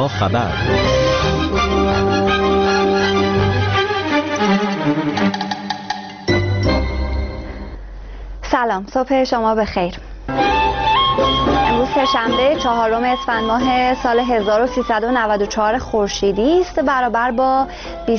با خبر. سلام، صبح شما بخیر. امروز سه‌شنبه 4 اسفند ماه سال 1394 خورشیدی است، برابر با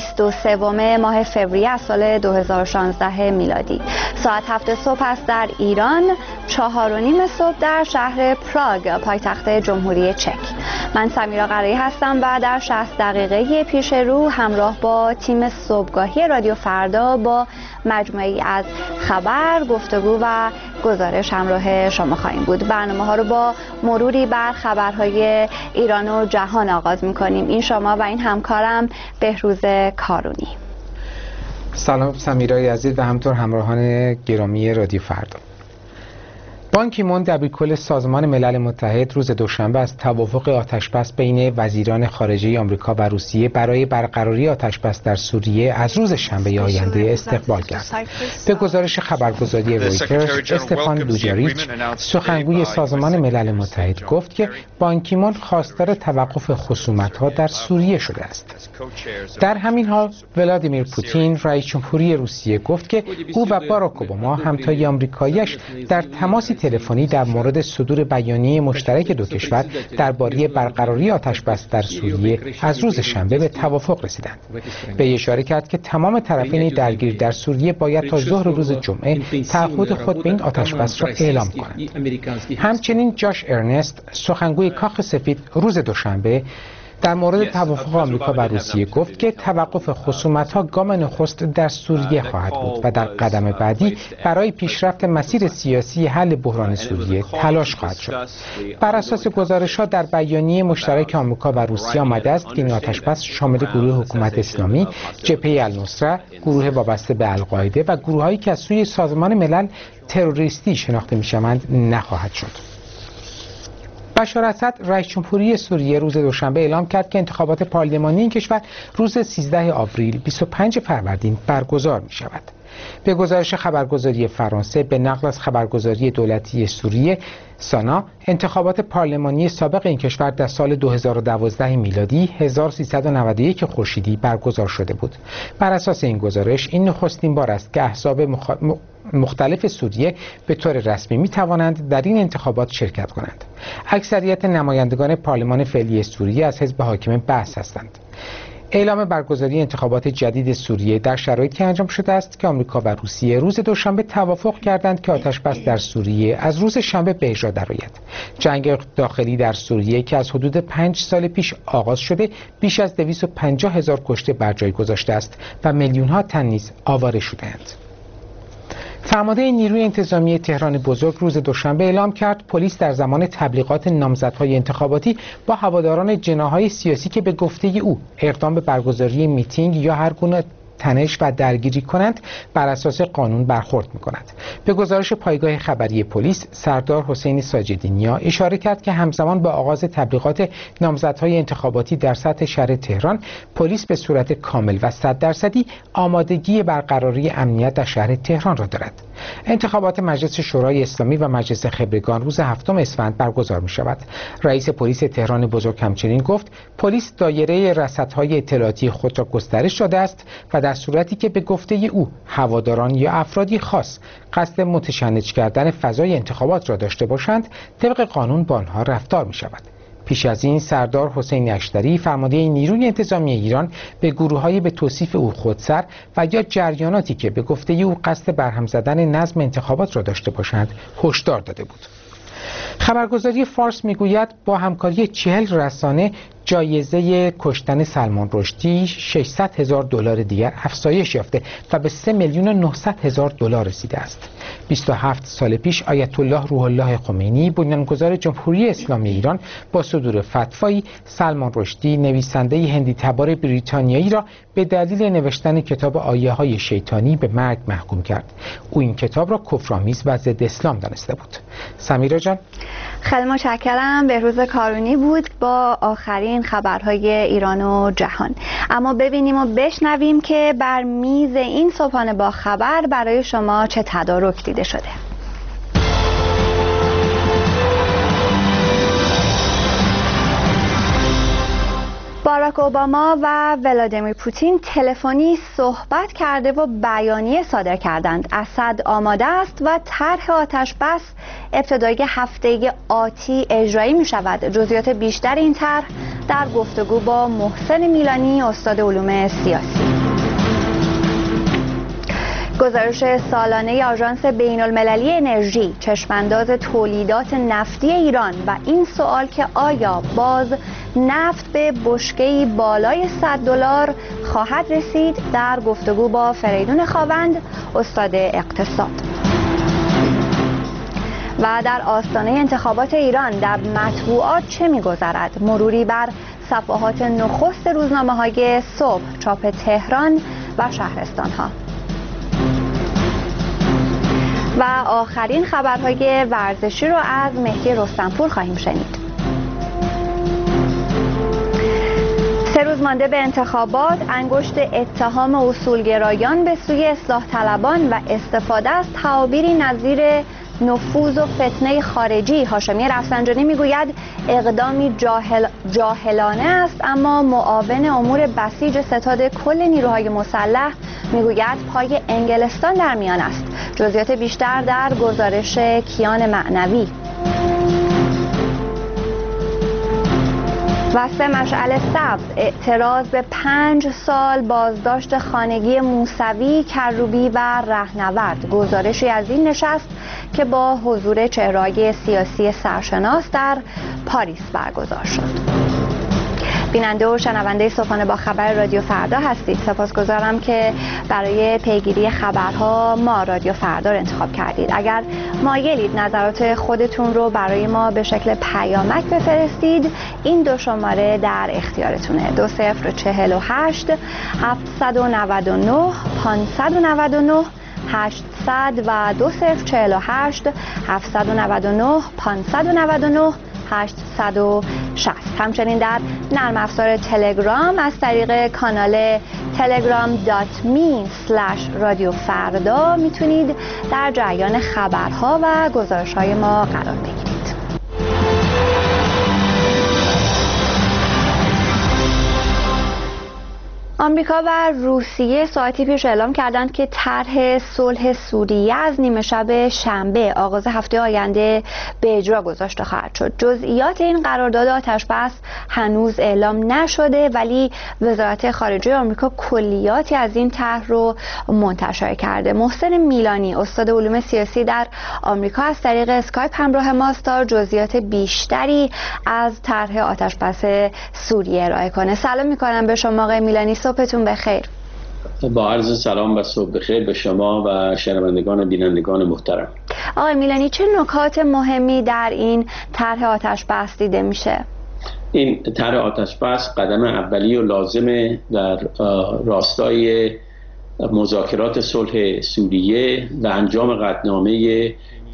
23 ماه فوریه از سال 2016 میلادی. ساعت 7 صبح است در ایران، 4:30 صبح در شهر پراگ پایتخت جمهوری چک. من سمیرا قرایی هستم و در 60 دقیقه پیش رو همراه با تیم صبحگاهی رادیو فردا با مجموعه‌ای از خبر، گفتگو و گزارش همراه شما خواهیم بود. برنامه‌ها رو با مروری بر خبرهای ایران و جهان آغاز می‌کنیم. این شما و این همکارم بهروز کارونی. سلام سمیرای عزیز و همطور همراهان گرامی رادیو فردا. بان کی مون دبیرکل سازمان ملل متحد روز دوشنبه از توافق آتشبس بین وزیران خارجه آمریکا و روسیه برای برقراری آتشبس در سوریه از روز شنبه آینده استقبال کرد. به گزارش خبرگزاری رویترز، استفان دوجاریچ، سخنگوی سازمان ملل متحد، گفت که بان کی مون خواستار توقف خصومت‌ها در سوریه شده است. در همین حال ولادیمیر پوتین، رئیس جمهوری روسیه، گفت که او و باراک اوباما همتای آمریکایی‌اش در تماسی تلفنی در مورد صدور بیانیه مشترک دو کشور درباره برقراری آتشبس در سوریه از روز شنبه به توافق رسیدند. به اشاره کرد که تمام طرفین درگیر در سوریه باید تا ظهر روز جمعه تعهد خود به این آتشبس را اعلام کنند. همچنین جاش ارنست، سخنگوی کاخ سفید، روز دوشنبه در مورد توافق آمریکا و روسیه گفت که توقف خصومت‌ها گام نخست در سوریه خواهد بود و در قدم بعدی برای پیشرفت مسیر سیاسی حل بحران سوریه تلاش خواهد شد. بر اساس گزارش‌ها در بیانیه مشترک آمریکا و روسیه آمده است که این آتشبس شامل گروه حکومت اسلامی، جبهه النصره، گروه وابسته به القاعده و گروه‌هایی که از سوی سازمان ملل تروریستی شناخته می‌شوند نخواهد شد. بشار اسد، رئیس جمهوری سوریه، روز دوشنبه اعلام کرد که انتخابات پارلمانی این کشور روز 13 آوریل 25 فروردین برگزار می شود. به گزارش خبرگزاری فرانسه به نقل از خبرگزاری دولتی سوریه سانا، انتخابات پارلمانی سابق این کشور در سال 2012 میلادی 1391 خورشیدی برگزار شده بود. بر اساس این گزارش این نخستین بار است که احزاب مختلف سوریه به طور رسمی می توانند در این انتخابات شرکت کنند. اکثریت نمایندگان پارلمان فعلی سوریه از حزب حاکم بعث هستند. اعلام برگزاری انتخابات جدید سوریه در شرایطی انجام شده است که آمریکا و روسیه روز دوشنبه توافق کردند که آتشبس در سوریه از روز شنبه به اجرا درآید. جنگ داخلی در سوریه که از حدود 5 سال پیش آغاز شده، بیش از 250,000 کشته بر جای گذاشته است و میلیون‌ها تن نیز آواره شده‌اند. فرمانده نیروی انتظامی تهران بزرگ روز دوشنبه اعلام کرد پلیس در زمان تبلیغات نامزدهای انتخاباتی با هواداران جناح‌های سیاسی که به گفته او اقدام به برگزاری میتینگ یا هر گونه تنش و درگیری کنند بر اساس قانون برخورد می‌کند. به گزارش پایگاه خبری پلیس، سردار حسین ساجدینیا اشاره کرد که همزمان با آغاز تبلیغات نامزدهای انتخاباتی در سطح شهر تهران، پلیس به صورت کامل و 100% آمادگی برقراری امنیت در شهر تهران را دارد. انتخابات مجلس شورای اسلامی و مجلس خبرگان روز 7 اسفند برگزار می‌شود. رئیس پلیس تهران بزرگ همچنین گفت پلیس دایره رصدهای اطلاعاتی خود را گسترش داده است و در صورتی که به گفته او هواداران یا افرادی خاص قصد متشنج کردن فضای انتخابات را داشته باشند، طبق قانون با آنها رفتار می شود. پیش از این سردار حسین اشتری، فرمانده نیروی انتظامی ایران، به گروه‌های به توصیف او خودسر و یا جریاناتی که به گفته او قصد برهم زدن نظم انتخابات را داشته باشند هشدار داده بود. خبرگزاری فارس میگوید با همکاری 40 رسانه جایزه کشتن سلمان رشدی 600,000 دلار دیگر افزایش یافته و به 3,900,000 دلار رسیده است. 27 سال پیش آیت الله روح الله خمینی، بنیانگذار جمهوری اسلامی ایران، با صدور فتوایی سلمان رشدی، نویسنده هندی تبار بریتانیایی را به دلیل نوشتن کتاب آیه‌های شیطانی به مرگ محکوم کرد. او این کتاب را کفرآمیز و ضد اسلام دانسته بود. سمیرا جان، خیلی متشکرم. بهروز کارونی بود با آخرین خبرهای ایران و جهان. اما ببینیم و بشنویم که بر میز این صبحانه با خبر برای شما چه تدارک دیده شده. باراک اوباما و ولادیمیر پوتین تلفنی صحبت کرده و بیانیه صادر کردند. اسد آماده است و طرح آتش‌بس ابتدای هفته آتی اجرایی می شود. جزئیات بیشتر این طرح در گفتگو با محسن میلانی، استاد علوم سیاسی. گزارش سالانه آژانس بین‌المللی انرژی چشمانداز تولیدات نفتی ایران و این سوال که آیا باز نفت به بشکه‌ای بالای $100 خواهد رسید، در گفتگو با فریدون خاوند، استاد اقتصاد. و در آستانه انتخابات ایران در مطبوعات چه می‌گذرد؟ مروری بر صفحات نخست روزنامه‌های صبح، چاپ تهران و شهرستان‌ها. و آخرین خبرهای ورزشی رو از مهدی رستمپور خواهیم شنید. 3 روز مانده به انتخابات، انگشت اتهام اصولگرایان به سوی اصلاح طلبان و استفاده از تعابیری نظیر نفوذ و فتنه خارجی. هاشمی رفسنجانی میگوید اقدامی جاهلانه است، اما معاون امور بسیج ستاد کل نیروهای مسلح میگوید پای انگلستان در میان است. جزئیات بیشتر در گزارش کیان معنوی. و 3 مشعل سبز، اعتراض به 5 سال بازداشت خانگی موسوی، کروبی و رهنورد. گزارشی از این نشست که با حضور چهره‌های سیاسی سرشناس در پاریس برگزار شد. بیننده و شنونده صبحانه با خبر رادیو فردا هستید. سپاسگزارم که برای پیگیری خبرها ما رادیو فردا رو انتخاب کردید. اگر مایلید نظرات خودتون رو برای ما به شکل پیامک بفرستید، این 2 شماره در اختیارتونه: 2048 799 599 800 و 2048 799 599 860. همچنین در نرم افزار تلگرام از طریق کانال telegram.me/رادیو فردا میتونید در جریان خبرها و گزارش‌های ما قرار بگیرید. آمریکا و روسیه ساعتی پیش اعلام کردند که طرح صلح سوریه از نیمه شب شنبه آغاز هفته آینده به اجرا گذاشته خواهد شد. جزئیات این قرارداد آتش‌بس هنوز اعلام نشده، ولی وزارت خارجه آمریکا کلیاتی از این طرح رو منتشر کرده. محسن میلانی، استاد علوم سیاسی در آمریکا، از طریق اسکایپ همراه ماست تا جزئیات بیشتری از طرح آتش‌بس سوریه ارائه کنه. سلام می‌کنم به شما آقای میلانی، صبحتون بخیر. با عرض سلام و صبح بخیر به شما و شنوندگان و بینندگان محترم. آقای میلانی، چه نکات مهمی در این طرح آتش‌بس دیده میشه؟ این طرح آتش‌بس قدم اولی و لازمه در راستای مذاکرات صلح سوریه و انجام قطعنامه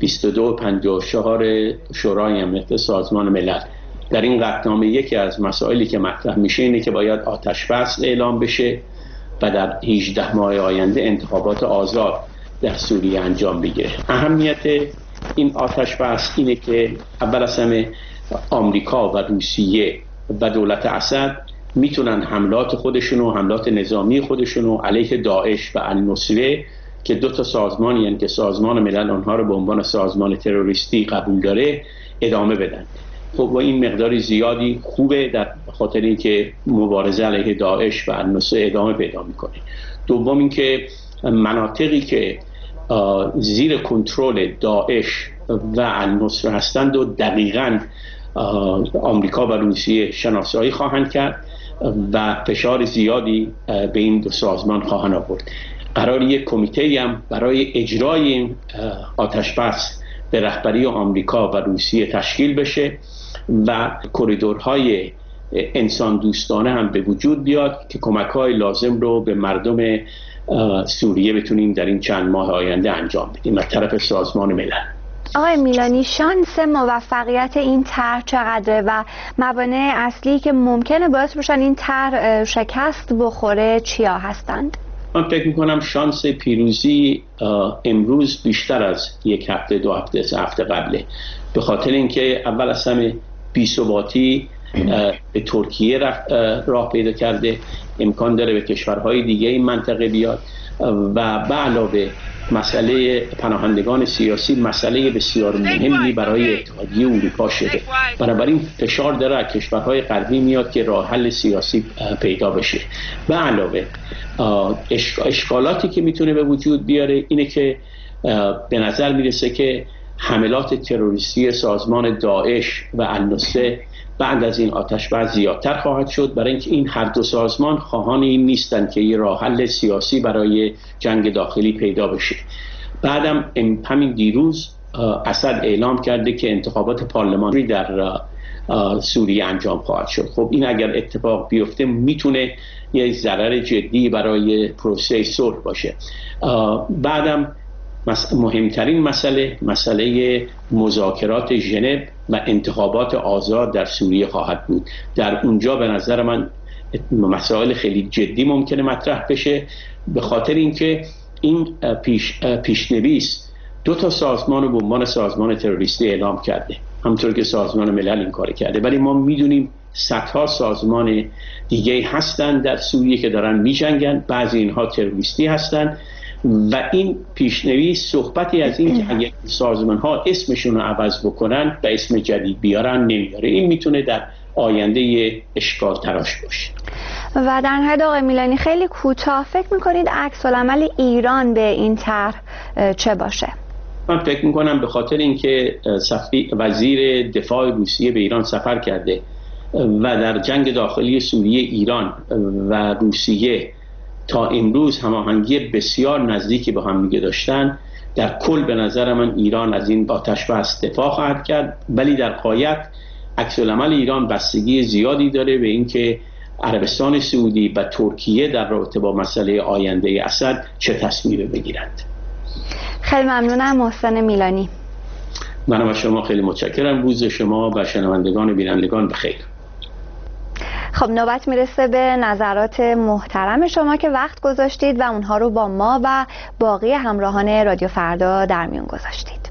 2254 شورای امنیت سازمان ملل. در این قطعنامه یکی از مسائلی که مطرح میشه اینه که باید آتش‌بس اعلام بشه و در 18 ماه آینده انتخابات آزاد در سوریه انجام بگیره. اهمیت این آتش‌بس اینه که اول از همه آمریکا و روسیه و دولت اسد میتونن حملات خودشونو، حملات نظامی خودشونو علیه داعش و النصره که 2 سازمانی هستند که سازمان ملل آنها رو به عنوان سازمان تروریستی قبول داره ادامه بدن. خب با این مقداری زیادی خوبه، در خاطر اینکه مبارزه علیه داعش و النصره ادامه پیدا میکنه. دوم اینکه مناطقی که زیر کنترل داعش و النصره هستند و دقیقاً آمریکا و روسیه شناسایی خواهند کرد و فشار زیادی به این 2 سازمان خواهند آورد. قرار یک کمیته هم برای اجرای این آتش‌بس به رهبری آمریکا و روسیه تشکیل بشه و کریدورهای انسان دوستانه هم به وجود بیاد که کمک‌های لازم رو به مردم سوریه بتونیم در این چند ماه آینده انجام بدیم از طرف سازمان ملل. آقای میلانی، شانس موفقیت این طرح چقدره و موانع اصلی که ممکنه باعث بشن این طرح شکست بخوره چیا هستند؟ من فکر میکنم شانس پیروزی امروز بیشتر از 1 هفته 2 هفته 3 هفته قبله، به خاطر اینکه اول از همه بی‌ثباتی به ترکیه راه پیدا کرده، امکان داره به کشورهای دیگه این منطقه بیاد و به علاوه مسئله پناهندگان سیاسی مسئله بسیار مهمی برای اتحادیه اروپا شده. بنابراین فشار داره از کشورهای غربی میاد که راه حل سیاسی پیدا بشه. به علاوه اشکالاتی که میتونه به وجود بیاره اینه که به نظر میرسه که حملات تروریستی سازمان داعش و النصره بعد از این آتش‌بس زیادتر خواهد شد، برای اینکه این هر دو سازمان خواهان این نیستند که یه راه حل سیاسی برای جنگ داخلی پیدا بشه. بعدم همین دیروز اسد اعلام کرده که انتخابات پارلمانی در سوریه انجام خواهد شد. خب این اگر اتفاق بیفته میتونه یه ضرر جدی برای پروسه صلح باشه. بعدم مهمترین مسئله مذاکرات ژنو و انتخابات آزاد در سوریه خواهد بود. در اونجا به نظر من مسائل خیلی جدی ممکنه مطرح بشه، به خاطر اینکه این پیشنویس 2 سازمان رو به عنوان سازمان تروریستی اعلام کرده، همونطور که سازمان ملل این کار کرده، ولی ما میدونیم صدها سازمان دیگه هستن در سوریه که دارن میجنگن، بعضی اینها تروریستی هستن و این پیشنویس صحبتی از این که اگر سازمان ها اسمشون رو عوض بکنن و اسم جدید بیارن نمیاره. این میتونه در آینده اشکال تراش باشه. و در نهایت آقای میلانی خیلی کوتاه فکر میکنید عکس العمل ایران به این طرح چه باشه؟ من فکر میکنم به خاطر اینکه وزیر دفاع روسیه به ایران سفر کرده و در جنگ داخلی سوریه ایران و روسیه تا امروز هماهنگی بسیار نزدیکی با هم دیگه داشتن، در کل به نظر من ایران از این آتش‌بس دفاع خواهد کرد، ولی در غایت عکس العمل ایران بستگی زیادی داره به اینکه عربستان سعودی و ترکیه در رابطه با مسئله آینده اسد چه تصمیمی بگیرند. خیلی ممنونم محسن میلانی. منم از شما خیلی متشکرم. روز شما و شنوندگان و بینندگان بخیر. خب نوبت میرسه به نظرات محترم شما که وقت گذاشتید و اونها رو با ما و باقی همراهان رادیو فردا در میون گذاشتید.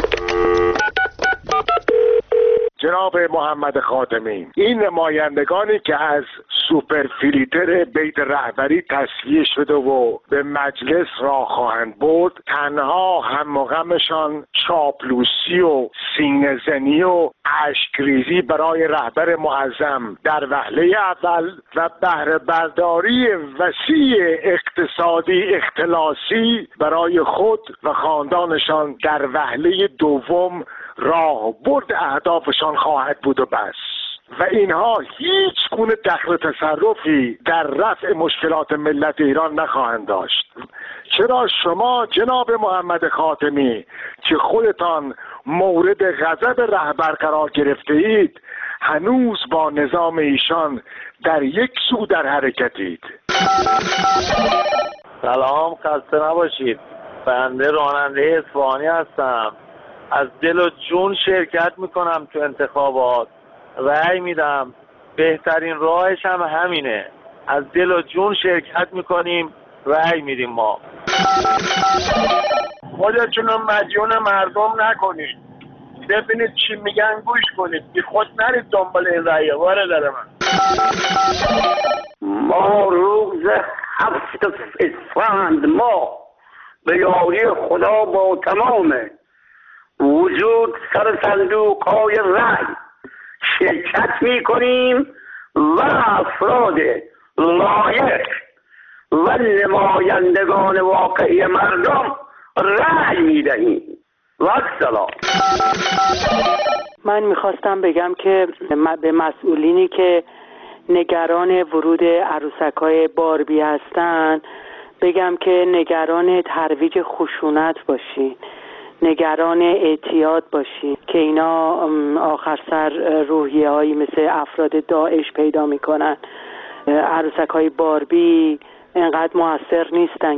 جناب محمد خاتمی، این نمایندگانی که از سوپرفیلیتر بیت رهبری تصفیه شده و به مجلس راه خواهند برد، تنها هم و غمشان چاپلوسی و سینه‌زنی و اشکریزی برای رهبر معظم در وهله اول و بهره برداری وسیع اقتصادی اختلاسی برای خود و خاندانشان در وهله دوم راه برد اهدافشان خواهد بود و بس. و اینها هیچ گونه دخل تصرفی در رفع مشکلات ملت ایران نخواهند داشت. چرا شما جناب محمد خاتمی که خودتان مورد غضب رهبر قرار گرفته اید هنوز با نظام ایشان در یک سو در حرکتید؟ سلام، خسته نباشید. بنده راننده اصفهانی هستم. از دل و جون شرکت میکنم تو انتخابات، رأی میدم. بهترین راهش هم همینه، از دل و جون شرکت میکنیم، رأی میدیم. ما خودتون رو مدیون مردم نکنید، ببینید چی میگن گوش کنید، بی خود نرید دنبال این رأی. برادر من، ما روز 7 اسفند ما به یاری خدا با تمام وجود سر صندوق‌های رأی شرکت می‌کنیم و افراد لایق و نمایندگان واقعی مردم رأی می‌دهیم. و سلام. من می‌خواستم بگم که به مسئولینی که نگران ورود عروسک‌های باربی هستن بگم که نگران ترویج خشونت باشین، نگران اعتیاد باشین که اینا آخر سر روحیه هایی مثل افراد داعش پیدا میکنن. عروسک های باربی انقدر موثر نیستن.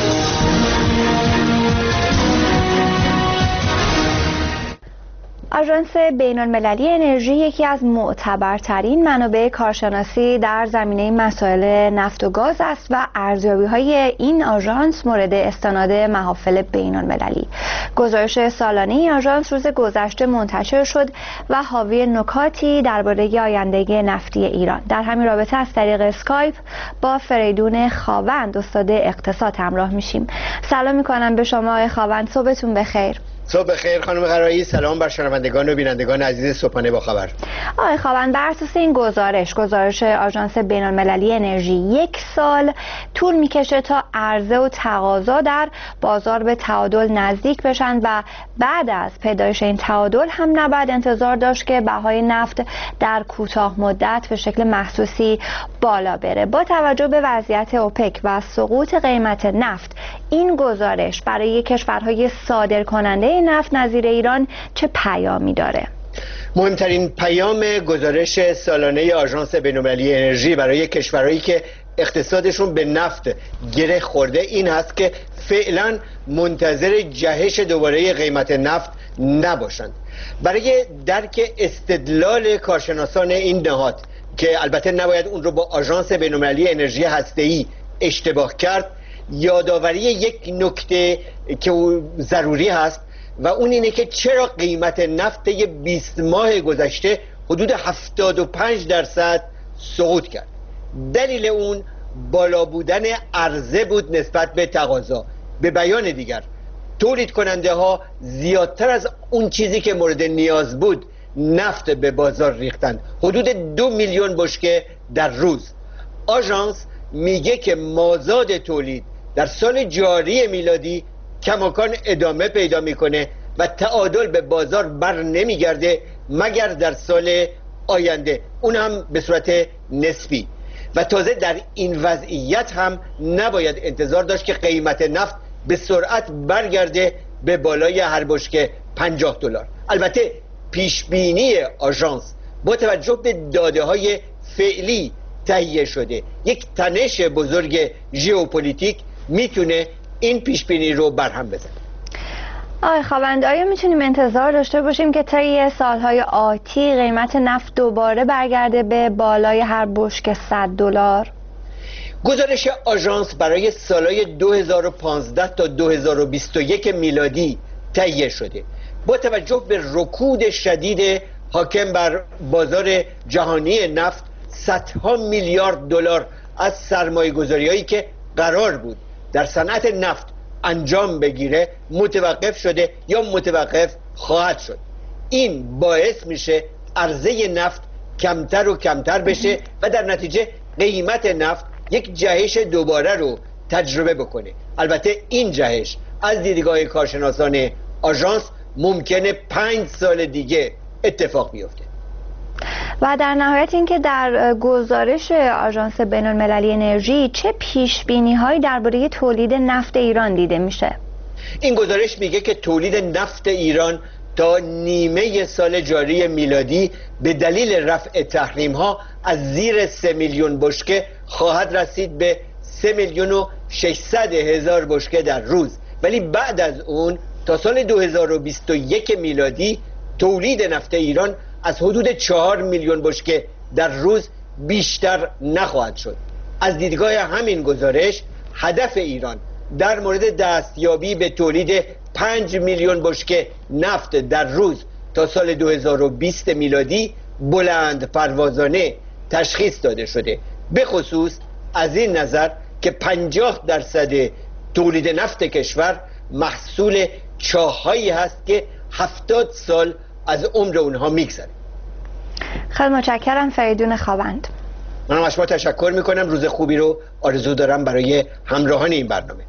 آژانس آژانس بین‌المللی انرژی یکی از معتبرترین منابع کارشناسی در زمینه مسائل نفت و گاز است و ارزیابی‌های این آژانس مورد استناد محافل بین‌المللی. گزارش سالانه این آژانس روز گذشته منتشر شد و حاوی نکاتی درباره آینده نفتی ایران. در همین رابطه از طریق اسکایپ با فریدون خاوند استاد اقتصاد همراه میشیم. سلام میکنم به شما آقای خاوند، صبحتون بخیر. صبح بخیر خانم قرایی، سلام بر شنوندگان و بینندگان عزیز صبحانه با خبر. آقای خاوند، بر اساس این گزارش آژانس بین‌المللی انرژی 1 سال طول میکشه تا عرضه و تقاضا در بازار به تعادل نزدیک بشن و بعد از پیدایش این تعادل هم نباید انتظار داشت که بهای نفت در کوتاه مدت به شکل محسوسی بالا بره. با توجه به وضعیت اوپک و سقوط قیمت نفت، این گزارش برای کشورهای صادرکننده نفت نظیر ایران چه پیامی داره؟ مهمترین پیام گزارش سالانه آژانس بین‌المللی انرژی برای کشورهایی که اقتصادشون به نفت گره خورده این هست که فعلا منتظر جهش دوباره قیمت نفت نباشند. برای درک استدلال کارشناسان این نهاد که البته نباید اون رو با آژانس بین‌المللی انرژی هسته‌ای اشتباه کرد، یادآوری یک نکته که ضروری هست و اون اینه که چرا قیمت نفت 20 ماه گذشته حدود 75% سقوط کرد. دلیل اون بالا بودن عرضه بود نسبت به تقاضا. به بیان دیگر، تولید کننده ها زیادتر از اون چیزی که مورد نیاز بود نفت به بازار ریختند، حدود 2 میلیون بشکه در روز. آژانس میگه که مازاد تولید در سال جاری میلادی کماکان ادامه پیدا میکنه و تعادل به بازار بر نمیگرده مگر در سال آینده، اون هم به صورت نسبی. و تازه در این وضعیت هم نباید انتظار داشت که قیمت نفت به سرعت برگرده به بالای هر بشکه $50. البته پیشبینی آژانس با توجه به داده های فعلی تهیه شده، یک تنش بزرگ ژئوپلیتیک میتونه این پیشبینی رو برهم بزنه. آقای خاوند، آیا میتونیم انتظار داشته باشیم که طی سالهای آتی قیمت نفت دوباره برگرده به بالای هر بشکه $100؟ گزارش آژانس برای سالهای 2015 تا 2021 میلادی تهیه شده. با توجه به رکود شدید حاکم بر بازار جهانی نفت، صدها میلیارد دلار از سرمایه‌گذاری‌هایی که قرار بود در صنعت نفت انجام بگیره متوقف شده یا متوقف خواهد شد. این باعث میشه عرضه نفت کمتر و کمتر بشه و در نتیجه قیمت نفت یک جهش دوباره رو تجربه بکنه. البته این جهش از دیدگاه کارشناسان آژانس ممکنه 5 سال دیگه اتفاق بیفته. و در نهایت اینکه در گزارش آژانس بین‌المللی انرژی چه پیش‌بینی‌هایی درباره تولید نفت ایران دیده میشه؟ این گزارش میگه که تولید نفت ایران تا نیمه سال جاری میلادی به دلیل رفع تحریم‌ها از زیر 3 میلیون بشکه خواهد رسید به 3,600,000 بشکه در روز، ولی بعد از اون تا سال 2021 میلادی تولید نفت ایران از حدود 4 میلیون بشکه در روز بیشتر نخواهد شد. از دیدگاه همین گزارش هدف ایران در مورد دستیابی به تولید 5 میلیون بشکه نفت در روز تا سال 2020 میلادی بلند پروازانه تشخیص داده شده، به خصوص از این نظر که 50% تولید نفت کشور محصول چاه‌هایی هست که 70 سال از عمر اونها میگذره. خیلی متشکرم فریدون خاوند. منم از شما تشکر میکنم. روز خوبی رو آرزو دارم برای همراهان این برنامه.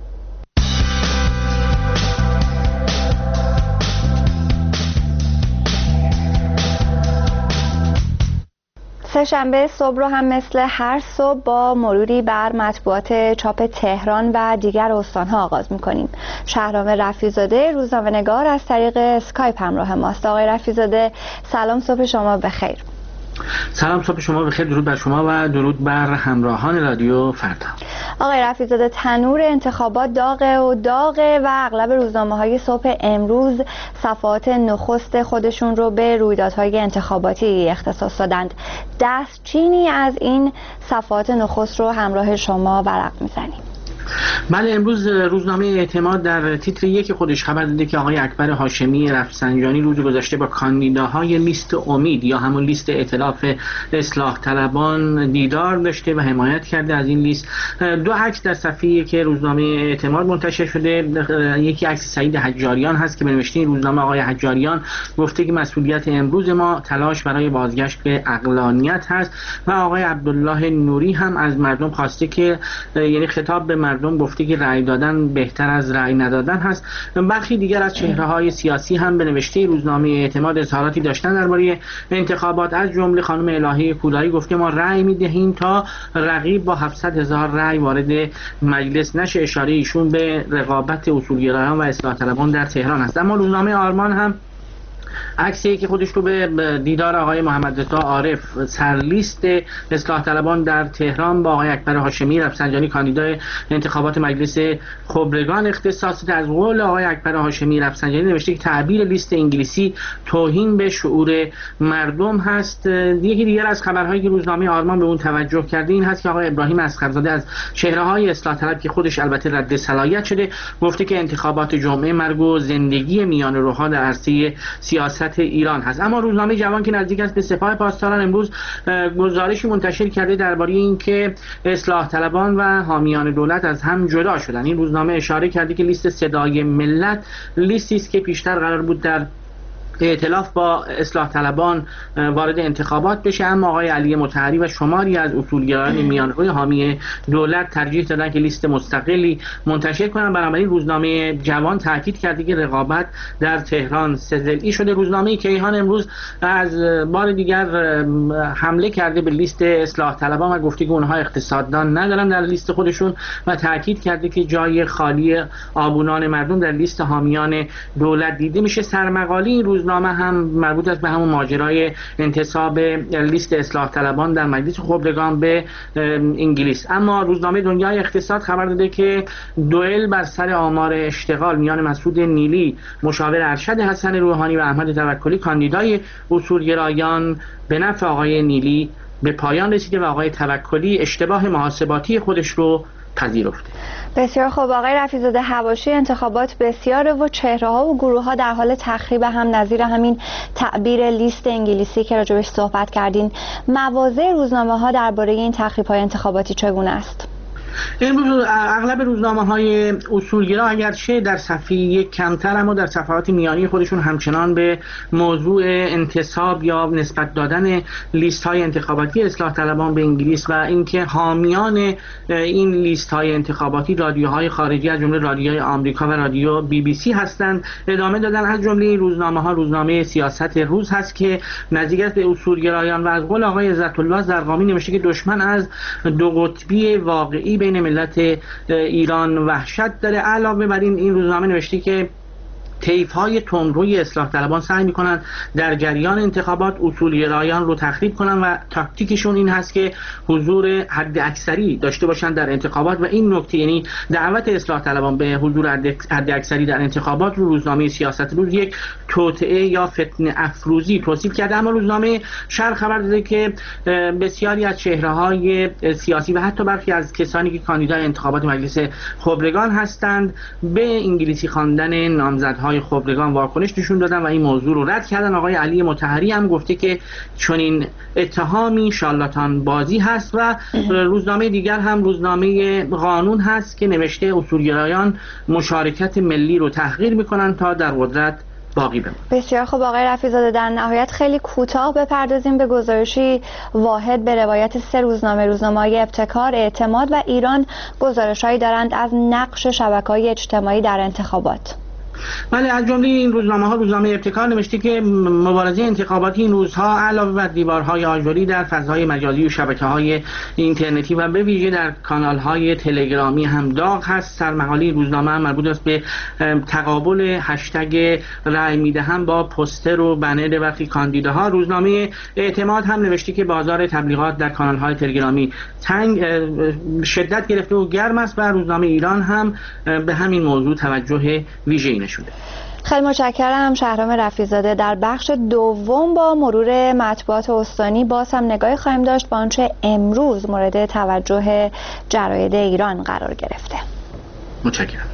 سه‌شنبه صبح رو هم مثل هر صبح با مروری بر مطبوعات چاپ تهران و دیگر استان‌ها آغاز می‌کنیم. شهرام رفیع‌زاده روزنامه‌نگار از طریق اسکایپ همراه ماست. آقای رفیع‌زاده سلام، صبح شما بخیر. سلام، صبح شما بخیر. درود بر شما و درود بر همراهان رادیو فردا. آقای رفیع‌زاده، تنور انتخابات داغه و اغلب روزنامه‌های صبح امروز صفحات نخست خودشون رو به رویدادهای انتخاباتی اختصاص دادند. دستچینی از این صفحات نخست رو همراه شما ورق می‌زنیم. بله، امروز روزنامه اعتماد در تیتر یک خودش خبر داده که آقای اکبر هاشمی رفسنجانی روز گذشته با کاندیداهای لیست امید یا همون لیست ائتلاف اصلاح طلبان دیدار داشته و حمایت کرده از این لیست. دو عکس در صفحه که روزنامه اعتماد منتشر شده، یکی عکس سعید حجاریان هست که به نوشته این روزنامه آقای حجاریان گفته که مسئولیت امروز ما تلاش برای بازگشت به عقلانیت هست و آقای عبدالله نوری هم از مردم خواسته که یعنی خطاب به مردم گفته که رأی دادن بهتر از رأی ندادن هست. برخی دیگر از چهره‌های سیاسی هم به نوشته روزنامه اعتماد اظهاراتی داشتن درباره انتخابات، از جمله خانم الهی کولایی گفته ما رأی می‌دهیم تا رقیب با 700,000 رأی وارد مجلس نشه. اشاره ایشون به رقابت اصولگرایان و اصلاح طلبان در تهران است. اما روزنامه آرمان هم عکسی که خودش رو به دیدار آقای محمد رضا عارف سرلیست اصلاح طلبان در تهران با آقای اکبر هاشمی رفسنجانی کاندیدای انتخابات مجلس خبرگان اختصاص داده. از قول آقای اکبر هاشمی رفسنجانی نوشته که تعبیر لیست انگلیسی توهین به شعور مردم هست. یکی دیگر از خبرهایی که روزنامه آرمان به اون توجه کرده این هست که آقای ابراهیم اصغرزاده از چهره‌های اصلاح طلب که خودش البته رد صلاحیت شده گفته که انتخابات جمعه مرگ و زندگی میان روها در عرصه سیاست ایران هست. اما روزنامه جوان که نزدیک است به سپاه پاسداران امروز گزارشی منتشر کرده درباره اینکه اصلاح طلبان و حامیان دولت از هم جدا شدن. این روزنامه اشاره کرده که لیست صدای ملت لیستی است که پیشتر قرار بود در ائتلاف با اصلاح طلبان وارد انتخابات بشه، اما آقای علی مطهری و شماری از اصولگرایان میانروی حامی دولت ترجیح دادن که لیست مستقلی منتشر کنن. بنابراین روزنامه جوان تاکید کرده که رقابت در تهران سه‌ضلعی شده. روزنامه کیهان امروز از بار دیگر حمله کرده به لیست اصلاح طلبان و گفته که اونها اقتصاددان ندارن در لیست خودشون و تاکید کرده که جای خالی آبونان مردم در لیست حامیان دولت دیده میشه. سرمقاله این روزنامه هم مربوط است به همون ماجرای انتصاب لیست اصلاح طلبان در مجلس خبرگان به انگلیس. اما روزنامه دنیای اقتصاد خبر داده که دوئل بر سر آمار اشتغال میان مسعود نیلی مشاور ارشد حسن روحانی و احمد توکلی کاندیدای اصولگرایان به نفع آقای نیلی به پایان رسیده و آقای توکلی اشتباه محاسباتی خودش رو پذیرفته. بسیار خوب آقای رفیع‌زاده، حواشی انتخابات بسیاره و چهره‌ها و گروه‌ها در حال تخریب هم، نظیر همین تعبیر لیست انگلیسی که راجبش صحبت کردین. مواضع روزنامه‌ها درباره این تخریب‌های انتخاباتی چگونه است؟ امروز اغلب روزنامه‌های اصولگرا اگرچه در صفحه یک کمتر اما در صفحات میانی خودشون همچنان به موضوع انتصاب یا نسبت دادن لیست‌های انتخاباتی اصلاح طلبان به انگلیس و اینکه حامیان این لیست‌های انتخاباتی رادیوهای خارجی از جمله رادیوهای آمریکا و رادیو BBC هستند ادامه دادن. از جمله این روزنامه‌ها روزنامه سیاست روز هست که نزدیک است به اصولگرایان و از قول آقای عزت‌الله زرقامی نوشته که دشمن از دو قطبی واقعی بین ملت ایران وحشت داره. علاوه بر این روزنامه نوشته که طیف‌های تندروی اصلاح طلبان سعی می‌کنند در جریان انتخابات اصولگرایان رو تخریب کنن و تاکتیکشون این هست که حضور حد اکثری داشته باشند در انتخابات و این نکته یعنی دعوت اصلاح طلبان به حضور حد اکثری در انتخابات رو روزنامه سیاست روز یک توطئه یا فتنه افروزی توصیف کرده. اما روزنامه شرق خبر داده که بسیاری از چهره‌های سیاسی و حتی برخی از کسانی که کاندیدای انتخابات مجلس خبرگان هستند به انگلیسی خواندن نامزدهای خبرگان واکنش نشون دادن و این موضوع رو رد کردن. آقای علی مطهری هم گفته که چنین اتهامی شارلاتان بازی هست و روزنامه دیگر هم روزنامه قانون هست که نوشته اصولگرایان مشارکت ملی رو تحقیر میکنن تا در قدرت باقی بمونه. بسیار خوب آقای رفیع‌زاده، در نهایت خیلی کوتاه بپردازیم به گزارشی واحد به روایت سه روزنامه‌های ابتکار، اعتماد و ایران گزارش‌هایی دارند از نقش شبکه‌های اجتماعی در انتخابات. ولی از جمله این روزنامه‌ها، روزنامه ابتکار نوشته که مبارزه انتخاباتی این روزها علاوه بر دیوارهای آجری در فضای مجازی و شبکه‌های اینترنتی و به ویژه در کانال‌های تلگرامی هم داغ هست. سرمقاله روزنامه هم مربوط است به تقابل هشتگ رای میدهم با پوستر و بنر وقتی کاندیداها. روزنامه اعتماد هم نوشته که بازار تبلیغات در کانال‌های تلگرامی شدت گرفته و گرم است و روزنامه ایران هم به همین موضوع توجه ویژه‌ای نشده. خیلی متشکرم شهرام رفیع‌زاده. در بخش دوم با مرور مطبوعات استانی باز هم نگاهی خواهیم داشت به آنچه امروز مورد توجه جراید ایران قرار گرفته. متشکرم.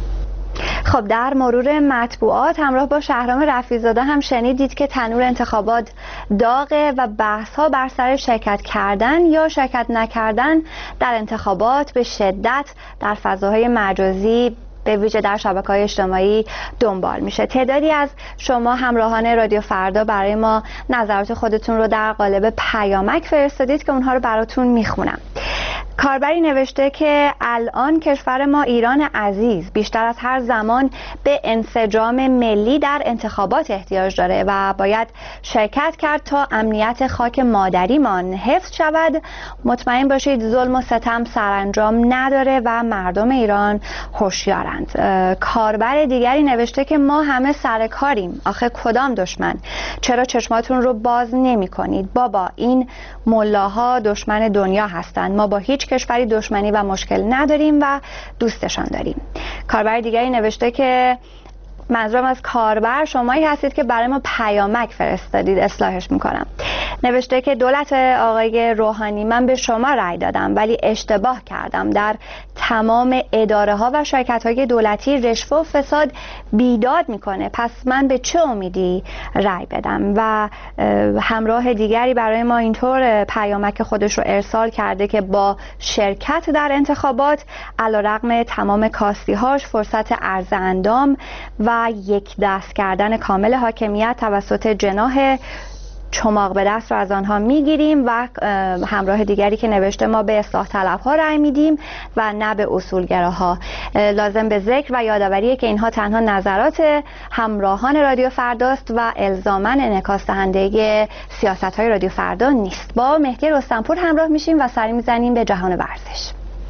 خب در مرور مطبوعات همراه با شهرام رفیع‌زاده هم شنیدید که تنور انتخابات داغه و بحث‌ها بر سر شرکت کردن یا شرکت نکردن در انتخابات به شدت در فضاهای مجازی به ویژه در شبکه‌های اجتماعی دنبال میشه. تعدادی از شما همراهان رادیو فردا برای ما نظرات خودتون رو در قالب پیامک فرستادید که اونها رو براتون میخونم. کاربری نوشته که الان کشور ما ایران عزیز بیشتر از هر زمان به انسجام ملی در انتخابات احتیاج داره و باید شرکت کرد تا امنیت خاک مادریمان حفظ شود. مطمئن باشید ظلم و ستم سرانجام نداره و مردم ایران هوشیارند. کاربر دیگری نوشته که ما همه سر کاریم، آخه کدام دشمن؟ چرا چشماتون رو باز نمی کنید؟ بابا این ملاها دشمن دنیا هستند. ما با هیچ کشوری دشمنی و مشکل نداریم و دوستشان داریم. کاربر دیگری نوشته که منظورم از کاربر شمایی هستید که برای ما پیامک فرستادید، اصلاحش میکنم. نوشته که دولت آقای روحانی من به شما رأی دادم ولی اشتباه کردم. در تمام اداره ها و شرکت های دولتی رشوه و فساد بیداد میکنه، پس من به چه امیدی رأی بدم؟ و همراه دیگری برای ما اینطور پیامک خودش رو ارسال کرده که با شرکت در انتخابات علیرغم تمام کاستی‌هاش فرصت عرض اندام و یک دست کردن کامل حاکمیت توسط جناح چماق به دست رو از آنها میگیریم. و همراه دیگری که نوشته ما به اصلاح طلبها رأی میدیم و نه به اصولگراها. لازم به ذکر و یادآوریه که اینها تنها نظرات همراهان رادیو فرداست و الزاماً انعکاس دهنده سیاست‌های رادیو فردا نیست. با مهدی رستمپور همراه میشیم و سری میزنیم به جهان ورزش.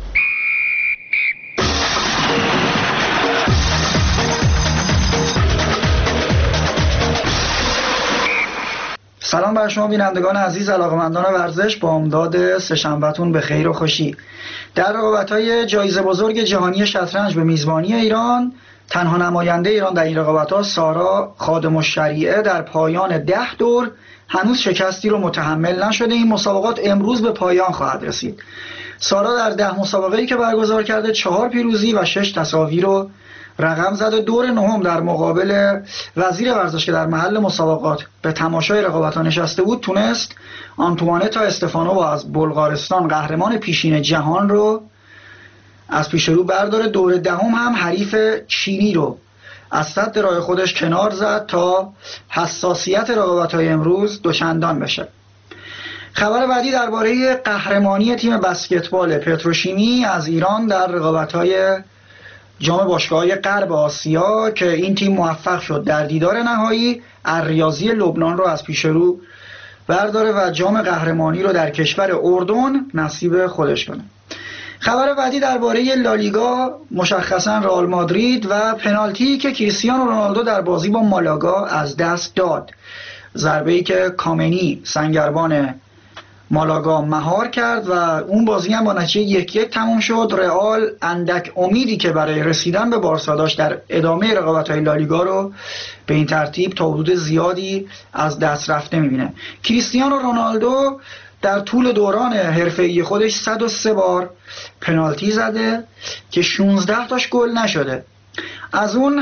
سلام بر شما بینندگان عزیز، علاقه‌مندان ورزش. با امداد سه‌شنبه‌تون به خیر و خوشی. در رقابت‌های جایزه بزرگ جهانی شطرنج به میزبانی ایران، تنها نماینده ایران در این رقابت‌ها سارا خادم الشریعه در پایان 10 دور هنوز شکستی رو متحمل نشده. این مسابقات امروز به پایان خواهد رسید. سارا در 10 مسابقه‌ای که برگزار کرده 4 پیروزی و 6 تساوی رو رقم زد. دور نهم در مقابل وزیر ورزش که در محل مسابقات به تماشای رقابت‌ها نشسته بود تونست آنتوانتا استفانووا از بلغارستان قهرمان پیشین جهان رو از پیش رو برداره. دور دهم هم حریف چینی رو از سد راه خودش کنار زد تا حساسیت رقابت‌های امروز دوچندان بشه. خبر بعدی درباره قهرمانی تیم بسکتبال پتروشیمی از ایران در رقابت‌های جام باشگاه‌های غرب آسیا که این تیم موفق شد در دیدار نهایی الریاضی لبنان رو از پیش رو برداره و جام قهرمانی رو در کشور اردن نصیب خودش کنه. خبر بعدی درباره لالیگا، مشخصا رئال مادرید و پنالتی که کریستیانو رونالدو در بازی با مالاگا از دست داد. ضربه‌ای که کامنی سنگربان مالاگا مهار کرد و اون بازی هم با نتیجه 1-1 تموم شد. رئال اندک امیدی که برای رسیدن به بارسا داشت در ادامه رقابت‌های لالیگا رو به این ترتیب تا حدود زیادی از دست رفته می‌بینه. کریستیانو رونالدو در طول دوران حرفه‌ای خودش 103 بار پنالتی زده که 16 تاش گل نشده. از اون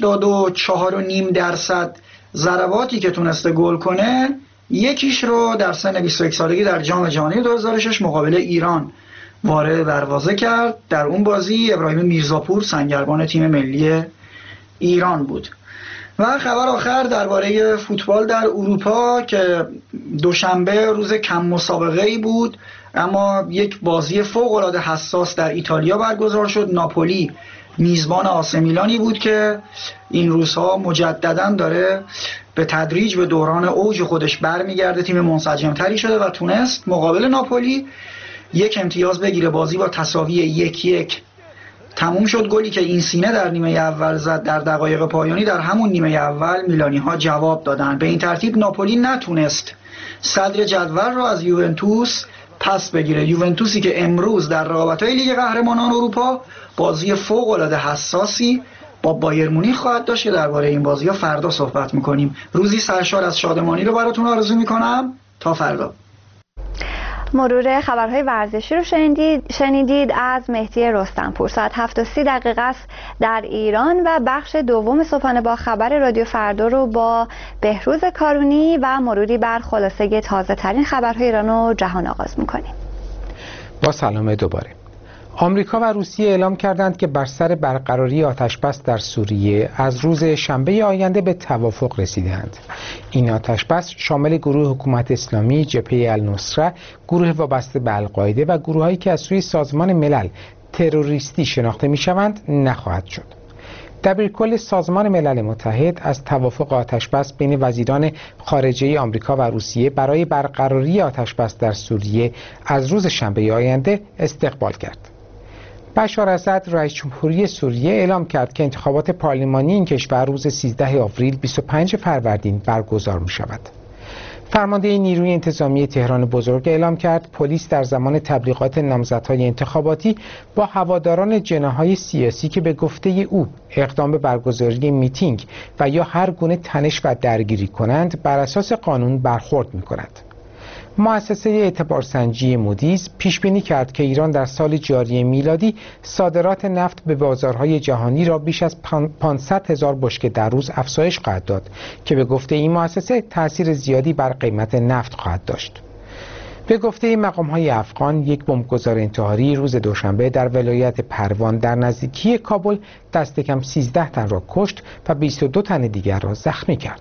84.5% ضرباتی که تونسته گل کنه، یکیش رو در سن 21 سالگی در جام جهانی 2006 مقابل ایران وارد دروازه کرد. در اون بازی ابراهیم میرزاپور سنگربان تیم ملی ایران بود. و خبر آخر درباره فوتبال در اروپا که دوشنبه روز کم مسابقه‌ای بود، اما یک بازی فوق‌العاده حساس در ایتالیا برگزار شد. ناپولی میزبان آسه میلانی بود که این روزها مجددا داره به تدریج به دوران اوج خودش برمیگرده. تیم منسجمتری شده و تونست مقابل ناپولی یک امتیاز بگیره. بازی با تساوی 1-1 تموم شد. گلی که این سینه در نیمه اول زد در دقایق پایانی، در همون نیمه اول میلانی ها جواب دادن. به این ترتیب ناپولی نتونست صدر جدول را از یوونتوس پس بگیره. یوونتوسی که امروز در رقابت‌های لیگ قهرمانان اروپا بازی فوق‌العاده حساسی با بایر مونیخ خواهد داشت که درباره این بازی‌ها فردا صحبت می‌کنیم. روزی سرشار از شادمانی رو براتون آرزو می‌کنم. تا فردا. مرور خبرهای ورزشی رو شنیدید از مهدی رستمپور. ساعت 7:30 است در ایران و بخش دوم صبحانه با خبر رادیو فردا رو با بهروز کارونی و مروری بر خلاصه تازه ترین خبرهای ایران و جهان آغاز میکنیم. با سلام دوباره. آمریکا و روسیه اعلام کردند که بر سر برقراری آتشبس در سوریه از روز شنبه آینده به توافق رسیدند. این آتشبس شامل گروه حکومت اسلامی، جبهه النصره، گروه وابسته به القاعده و گروهایی که از سوی سازمان ملل تروریستی شناخته می‌شوند نخواهد شد. دبیرکل سازمان ملل متحد از توافق آتشبس بین وزیران خارجه آمریکا و روسیه برای برقراری آتشبس در سوریه از روز شنبه آینده استقبال کرد. بشار اسد رئیس جمهوری سوریه اعلام کرد که انتخابات پارلمانی این کشور روز 13 آوریل 25 فروردین برگزار می شود. فرمانده نیروی انتظامی تهران بزرگ اعلام کرد پلیس در زمان تبلیغات نامزدهای انتخاباتی با هواداران جناح‌های سیاسی که به گفته او اقدام به برگزاری میتینگ و یا هر گونه تنش و درگیری کنند بر اساس قانون برخورد می‌کند. مؤسسه اعتبارسنجی مودیز پیش بینی کرد که ایران در سال جاری میلادی صادرات نفت به بازارهای جهانی را بیش از 500,000 بشکه در روز افزایش خواهد داد که به گفته این مؤسسه تأثیر زیادی بر قیمت نفت خواهد داشت. به گفته مقام‌های افغان، یک بمبگذار انتحاری روز دوشنبه در ولایت پروان در نزدیکی کابل دست کم 13 تن را کشت و 22 تن دیگر را زخمی کرد.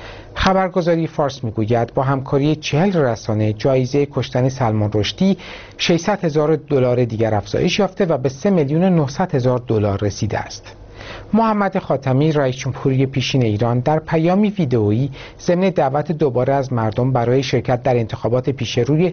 خبرگزاری فارس میگوید با همکاری 40 رسانه جایزه کشتن سلمان رشدی 600,000 دلار دیگر افزایش یافته و به 3,900,000 دلار رسیده است. محمد خاتمی رئیس جمهوری پیشین ایران در پیامی ویدئویی ضمن دعوت دوباره از مردم برای شرکت در انتخابات پیشروی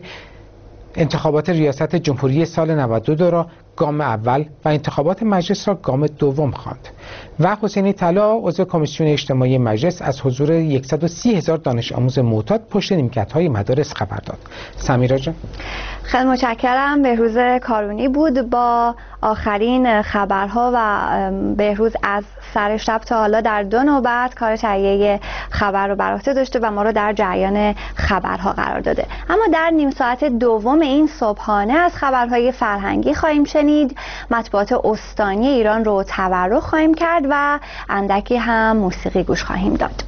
انتخابات ریاست جمهوری سال 92 را گام اول و انتخابات مجلس را گام دوم خواند. و حسینی طلا عضو کمیسیون اجتماعی مجلس از حضور 130,000 دانش آموز معتاد پشت نیمکت‌های مدارس خبر داد. سمیرا جان. خیلی متشکرم. بهروز کارونی بود با آخرین خبرها و بهروز از سر شب تا حالا در 2 نوبت کار تهیه خبر رو بر عهده داشته و ما رو در جریان خبرها قرار داده. اما در نیم ساعت دوم این صبحانه از خبرهای فرهنگی خواهیم شنید. مطبوعات استانی ایران رو تورق خواهیم کرد و اندکی هم موسیقی گوش خواهیم داد.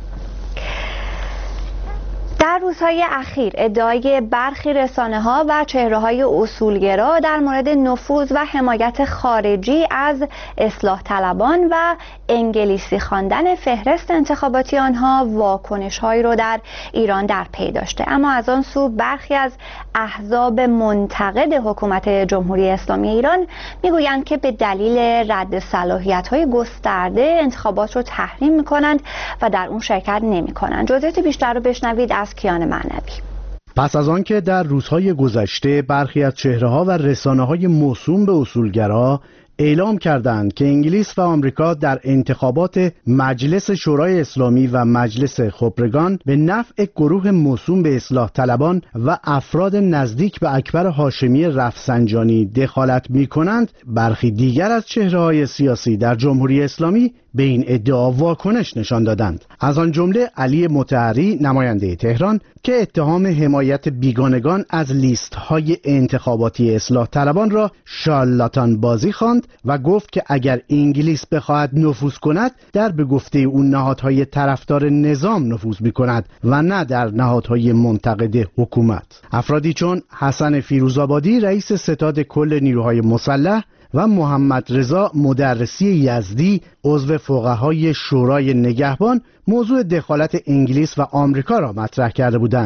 در روزهای اخیر ادعای برخی رسانه‌ها و چهره‌های اصولگرا در مورد نفوذ و حمایت خارجی از اصلاح طلبان و انگلیسی خواندن فهرست انتخاباتی آنها واکنش‌هایی رو در ایران در پی داشته. اما از آن سو برخی از احزاب منتقد حکومت جمهوری اسلامی ایران میگویند که به دلیل رد صلاحیت‌های گسترده انتخابات رو تحریم می‌کنند و در اون شرکت نمی‌کنند. جزئیات بیشتر رو بشنوید از کیان معنوی. پس از آنکه در روزهای گذشته برخی از چهره‌ها و رسانه‌های موسوم به اصولگرا اعلام کردند که انگلیس و آمریکا در انتخابات مجلس شورای اسلامی و مجلس خبرگان به نفع گروه موسوم به اصلاح طلبان و افراد نزدیک به اکبر هاشمی رفسنجانی دخالت می‌کنند، برخی دیگر از چهره‌های سیاسی در جمهوری اسلامی به این ادعا واکنش نشان دادند. از آن جمله علی مطهری نماینده تهران که اتهام حمایت بیگانگان از لیست‌های انتخاباتی اصلاح طلبان را شارلاتان بازی خواند و گفت که اگر انگلیس بخواهد نفوذ کند در به گفته او نهادهای طرفدار نظام نفوذ می‌کند و نه در نهادهای منتقد حکومت. افرادی چون حسن فیروزآبادی رئیس ستاد کل نیروهای مسلح و محمد رضا مدرسی یزدی عضو فقهای شورای نگهبان موضوع دخالت انگلیس و آمریکا را مطرح کرده بودند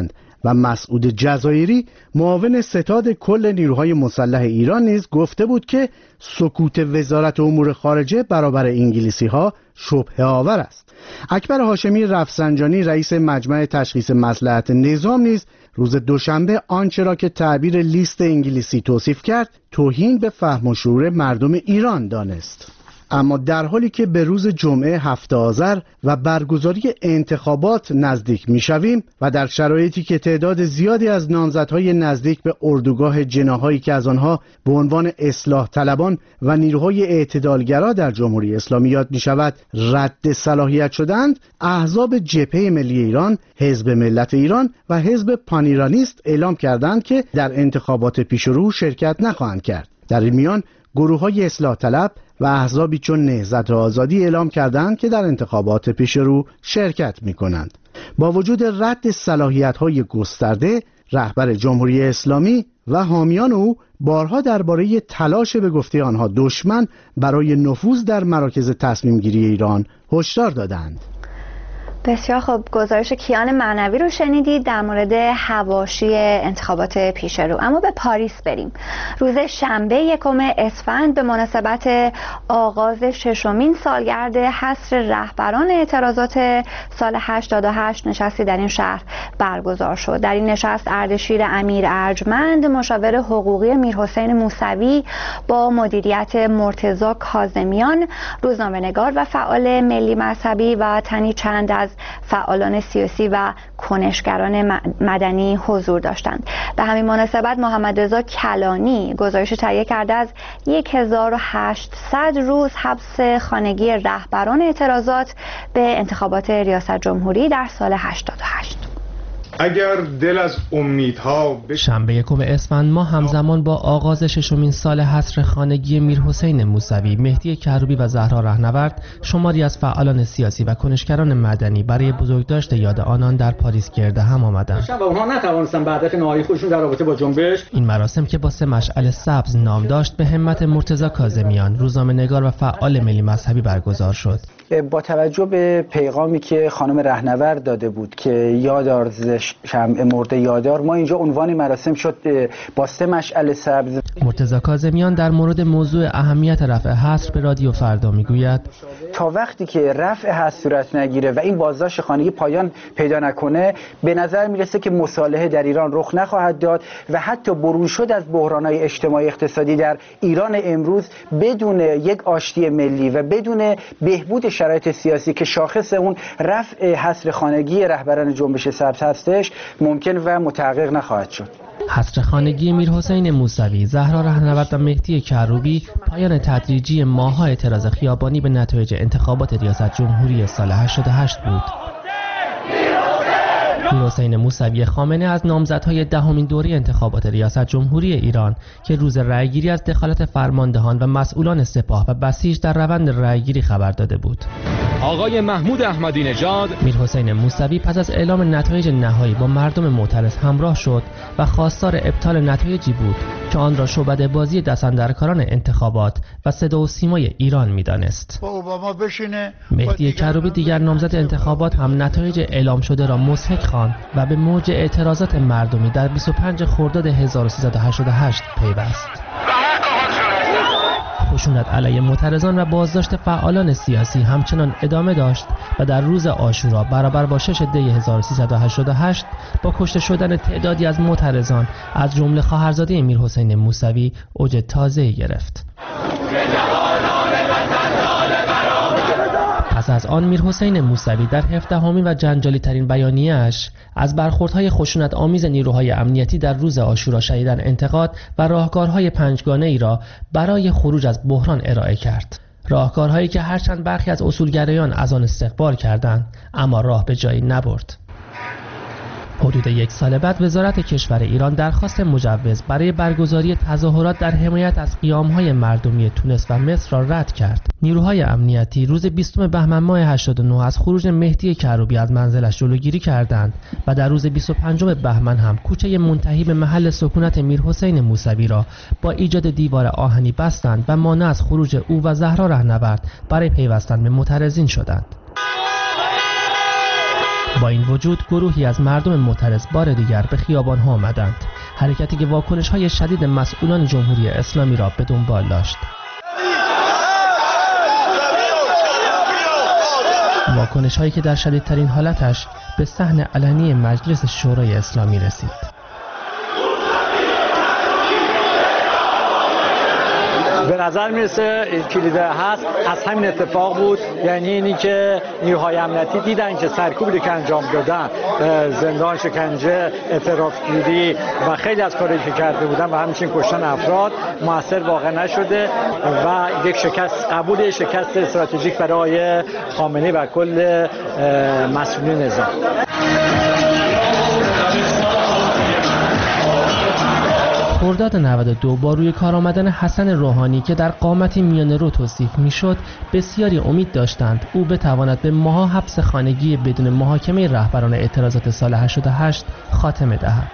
و مسعود جزایری معاون ستاد کل نیروهای مسلح ایران نیز گفته بود که سکوت وزارت امور خارجه برابر انگلیسی‌ها شبهه آور است. اکبر هاشمی رفسنجانی رئیس مجمع تشخیص مصلحت نظام نیز روز دوشنبه آنچه را که تعبیر لیست انگلیسی توصیف کرد توهین به فهم و شعور مردم ایران دانست. اما در حالی که به روز جمعه 7 آذر و برگزاری انتخابات نزدیک می‌شویم و در شرایطی که تعداد زیادی از نامزدهای نزدیک به اردوگاه جناحایی که از آنها به عنوان اصلاح طلبان و نیروهای اعتدالگرا در جمهوری اسلامی یاد می‌شود رد صلاحیت شدند، احزاب جبهه ملی ایران، حزب ملت ایران و حزب پانیرانیست اعلام کردند که در انتخابات پیشرو شرکت نخواهند کرد. در این میان گروه‌های اصلاح طلب و احزابی چون نهضت آزادی اعلام کردند که در انتخابات پیشرو شرکت می‌کنند. با وجود رد صلاحیت‌های گسترده، رهبر جمهوری اسلامی و حامیان او بارها درباره تلاش به گفته آنها دشمن برای نفوذ در مراکز تصمیم‌گیری ایران هشدار دادند. بسیار خوب، گزارش کیان معنوی رو شنیدید در مورد حواشی انتخابات پیش رو. اما به پاریس بریم. روز شنبه 1 اسفند به مناسبت آغاز 6مین سالگرد حصر رهبران اعتراضات سال 88 نشستی در این شهر برگزار شد. در این نشست اردشیر امیر ارجمند، مشاور حقوقی میرحسین موسوی با مدیریت مرتضی کاظمیان، روزنامه‌نگار و فعال ملی مذهبی و تنی چند از فعالان سیاسی و کنشگران مدنی حضور داشتند. به همین مناسبت محمد رضا کلانی گزارش تهیه کرده از 1800 روز حبس خانگی رهبران اعتراضات به انتخابات ریاست جمهوری در سال 88. اگر دل از امیدها شنبه 1 اسفند ماه همزمان با آغاز 6مین سال حصر خانگی میرحسین موسوی، مهدی کروبی و زهرا رهنورد، شماری از فعالان سیاسی و کنشگران مدنی برای بزرگداشت یاد آنان در پاریس گرد هم آمدند. و اونها نتوانستن به هدف نهایی خودشون در رابطه با جنبش. این مراسم که با 3 مشعل سبز نام داشت به همت مرتضی کاظمیان، روزنامه‌نگار و فعال ملی مذهبی برگزار شد. با توجه به پیغامی که خانم رهنورد داده بود که یادار شمع مرده یادار، ما اینجا عنوان مراسم شد با 3 مشعل سبز. مرتضی کاظمیان در مورد موضوع اهمیت رفع حصر به رادیو فردا میگوید تا وقتی که رفع حصر صورت نگیره و این بازداشت خانگی پایان پیدا نکنه، به نظر میرسه که مصالحه در ایران رخ نخواهد داد و حتی برون شد از بحران‌های اجتماعی اقتصادی در ایران امروز بدون یک آشتی ملی و بدون بهبود شرایط سیاسی که شاخص اون رفع حصر خانگی رهبران جنبش سبز هستش ممکن و متحقق نخواهد شد. حصر خانگی میرحسین موسوی، زهرا رهنورد و مهدی کروبی پایان تدریجی ماه‌های اعتراض خیابانی به نتایج انتخابات ریاست جمهوری سال 88 بود. میرحسین موسوی خامنه از نامزدهای 10مین دوره انتخابات ریاست جمهوری ایران که روز رأیگیری از دخالت فرماندهان و مسئولان سپاه و بسیج در روند رأیگیری خبر داده بود. آقای محمود احمدی نژاد میرحسین موسوی پس از اعلام نتایج نهایی با مردم معترض همراه شد و خواستار ابطال نتایجی بود که آن را شعبده بازی دست‌اندرکاران انتخابات و صدا و سیمای ایران می‌دانست. مهدی کروبی دیگر نامزد انتخابات هم نتایج اعلام شده را مضحک خواند و به موج اعتراضات مردمی در 25 خرداد 1388 پیوست. خشونت علیه معترضان و بازداشت فعالان سیاسی همچنان ادامه داشت و در روز عاشورا برابر با 6 دی 1388 با کشته شدن تعدادی از معترضان از جمله خواهرزاده میرحسین موسوی اوج تازه‌ای گرفت. پس از آن میرحسین موسوی در 17مین و جنجالی ترین بیانیه‌اش از برخوردهای خشونت آمیز نیروهای امنیتی در روز عاشورا شدیداً انتقاد و راهکارهای پنجگانه‌ای را برای خروج از بحران ارائه کرد. راهکارهایی که هرچند برخی از اصولگرایان از آن استقبال کردند اما راه به جایی نبرد. حدود 1 سال بعد وزارت کشور ایران درخواست مجوز برای برگزاری تظاهرات در حمایت از قیام‌های مردمی تونس و مصر را رد کرد. نیروهای امنیتی روز 20 بهمن ماه 89 از خروج مهدی کروبی از منزلش جلوگیری کردند و در روز 25 بهمن هم کوچه منتهی به محل سکونت میرحسین موسوی را با ایجاد دیوار آهنی بستند و مانع از خروج او و زهرا رهنورد برای پیوستن به معترضین شدند. با این وجود گروهی از مردم معترض بار دیگر به خیابان‌ها آمدند، حرکتی که واکنش‌های شدید مسئولان جمهوری اسلامی را به دنبال داشت. واکنش‌هایی که در شدیدترین حالتش به صحن علنی مجلس شورای اسلامی رسید. به نظر میرسه کلید هست از همین اتفاق بود، یعنی اینی که نیروهای امنیتی دیدن که سرکوبی که انجام دادن، زندان، شکنجه، اعترافگیری و خیلی از کارهایی که کرده بودن و همچنین کشتن افراد موثر واقع نشده و یک شکست، قبول شکست استراتژیک برای خامنه‌ای و کل مسئولین نظام. خرداد 92 با روی کار آمدن حسن روحانی که در قامتی میانه رو توصیف میشد، بسیاری امید داشتند او بتواند به ماها حبس خانگی بدون محاکمه رهبران اعتراضات سال 88 خاتمه دهد.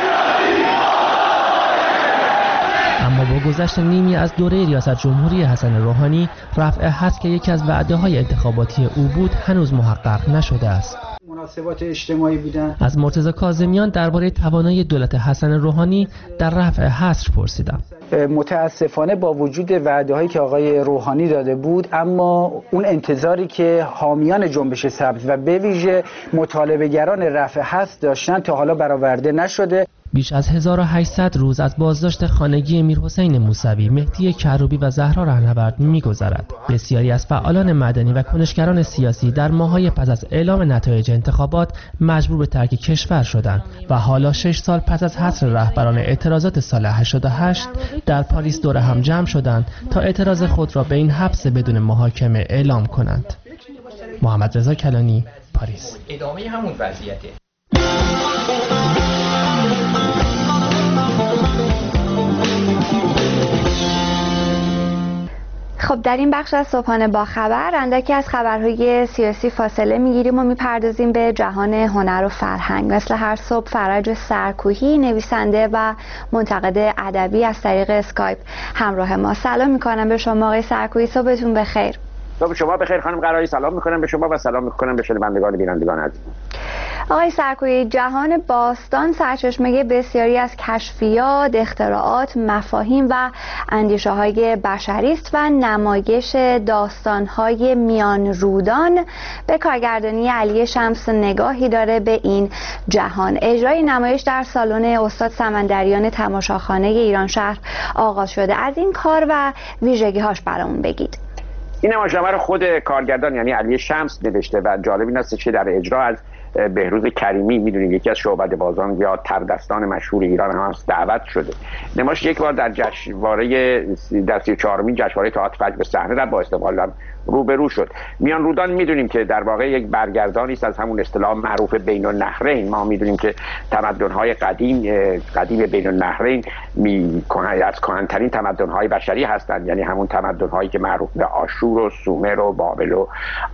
اما با گذشت نیمی از دوره ریاست جمهوری حسن روحانی، رفع حبس که یکی از وعده‌های انتخاباتی او بود هنوز محقق نشده است. مناسبات اجتماعی بودن. از مرتضی کاظمیان درباره توانایی دولت حسن روحانی در رفع حصر پرسیدم. متاسفانه با وجود وعده‌هایی که آقای روحانی داده بود، اما اون انتظاری که حامیان جنبش سبز و به ویژه مطالبه‌گران رفع حصر داشتن تا حالا برآورده نشده. بیش از 1800 روز از بازداشت خانگی میرحسین موسوی، مهدی کروبی و زهرا رهنورد می‌گذرد. بسیاری از فعالان مدنی و کنشگران سیاسی در ماه‌های پس از اعلام نتایج انتخابات مجبور به ترک کشور شدند و حالا 6 سال پس از حصر رهبران اعتراضات سال 88 در پاریس دور هم جمع شدند تا اعتراض خود را به این حبس بدون محاکمه اعلام کنند. محمد رضا کلانی، پاریس. ادامه همون وضعیته. خب در این بخش از صبحانه با خبر اندکی از خبرهای سیاسی فاصله میگیریم و میپردازیم به جهان هنر و فرهنگ. مثل هر صبح فرج سرکوهی، نویسنده و منتقد ادبی، از طریق اسکایپ همراه ما. سلام میکنم به شما آقای سرکوهی، صبحتون بخیر. صبح شما بخیر خانم قرایی. سلام میکنم به شما و سلام میکنم به شنوندگان بینندگان عزیز. آقای سرکوهی، جهان باستان سرچشمه بسیاری از کشفیات، اختراعات، مفاهیم و اندیشه‌های بشری است و نمایش داستان‌های میان رودان به کارگردانی علی شمس نگاهی داره به این جهان. اجرای نمایش در سالن استاد سمندریان تماشاخانه ایران شهر آغاز شده. از این کار و ویژگی‌هاش برامون بگید. این نمایشنامه رو خود کارگردان یعنی علی شمس نوشته و جالب این است که در اجرا از بهروز کریمی، میدونید یکی از شعبده بازان یا تردستان مشهور ایران هم هست، دعوت شده. نمایش یک بار در جشنواره در 34مین جشنواره تئاتر فجر به صحنه رفت، با استقبال روبرو شد. میان رودان میدونیم که در واقع یک برگردانی است از همون اصطلاح معروف بین النهرین. ما میدونیم که تمدن‌های قدیم بین النهرین از کهن‌ترین تمدن‌های بشری هستند، یعنی همون تمدن‌هایی که معروف به آشور و سومر و بابل و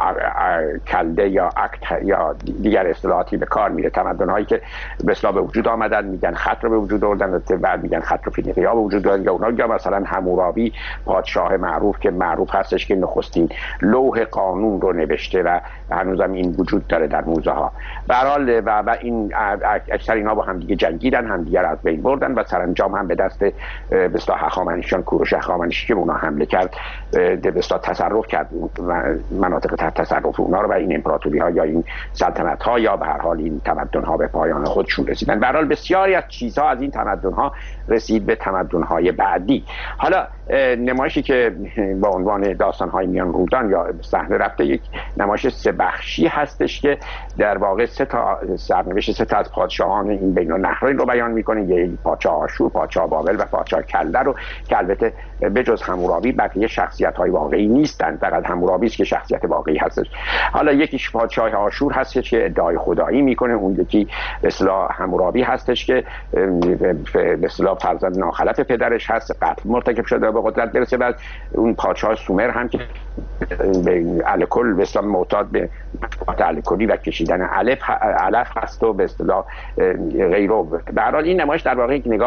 کلده یا اکت یا دیگر اصطلاحاتی به کار میره. تمدن‌هایی که به اصطلاح به وجود آمدن، میگن خط رو به وجود آوردن و بعد میگن خط رو فینیقیا به وجود آوردن، یا اونها یا مثلا حمورابی پادشاه معروف که معروف هستش که نخستین لوح قانون رو نوشته و هنوزم این وجود داره در موزه ها. به هر حال و این اکثر اینا با هم دیگه جنگیدن، هم دیگر از بین بردن و سرانجام هم به دست به اصطلاح هخامنشیان، کوروش هخامنشی که به اونها حمله کرد، به اصطلاح تصرف کرد مناطق تحت تصرف اونها رو و این امپراتوری ها یا این سلطنت ها یا به هر حال این تمدن ها به پایان خودشون رسیدن. به هر حال بسیاری از چیزها از این تمدن ها رسید به تمدن های بعدی. حالا نمایشی که با عنوان داستان های میان رودان یا صحنه رفته یک نمایش سه بخشی هستش که در واقع سرنوشت سه تا از پادشاهان این بین النهرین رو بیان میکنه. یک پادشاه آشور، پادشاه بابل و پادشاه کلده رو که البته بجز حمورابی بقیه شخصیت های واقعی نیستند، فقط حمورابی است که شخصیت واقعی هستش. حالا یکیش پادشاه آشور هستش که ادعای خدایی میکنه، اون یکی به اصطلاح حمورابی هستش که به اصطلاح فرزند ناخلف پدرش هست، قتل مرتکب شده به قدرت برسه. بعد اون پادشاه سومر هم که به الکل به اصطلاح معتاد به الکلی و کشیدن علف هست و به اصطلاح غیره. به هر حال این نمایش در واقع یک نگاه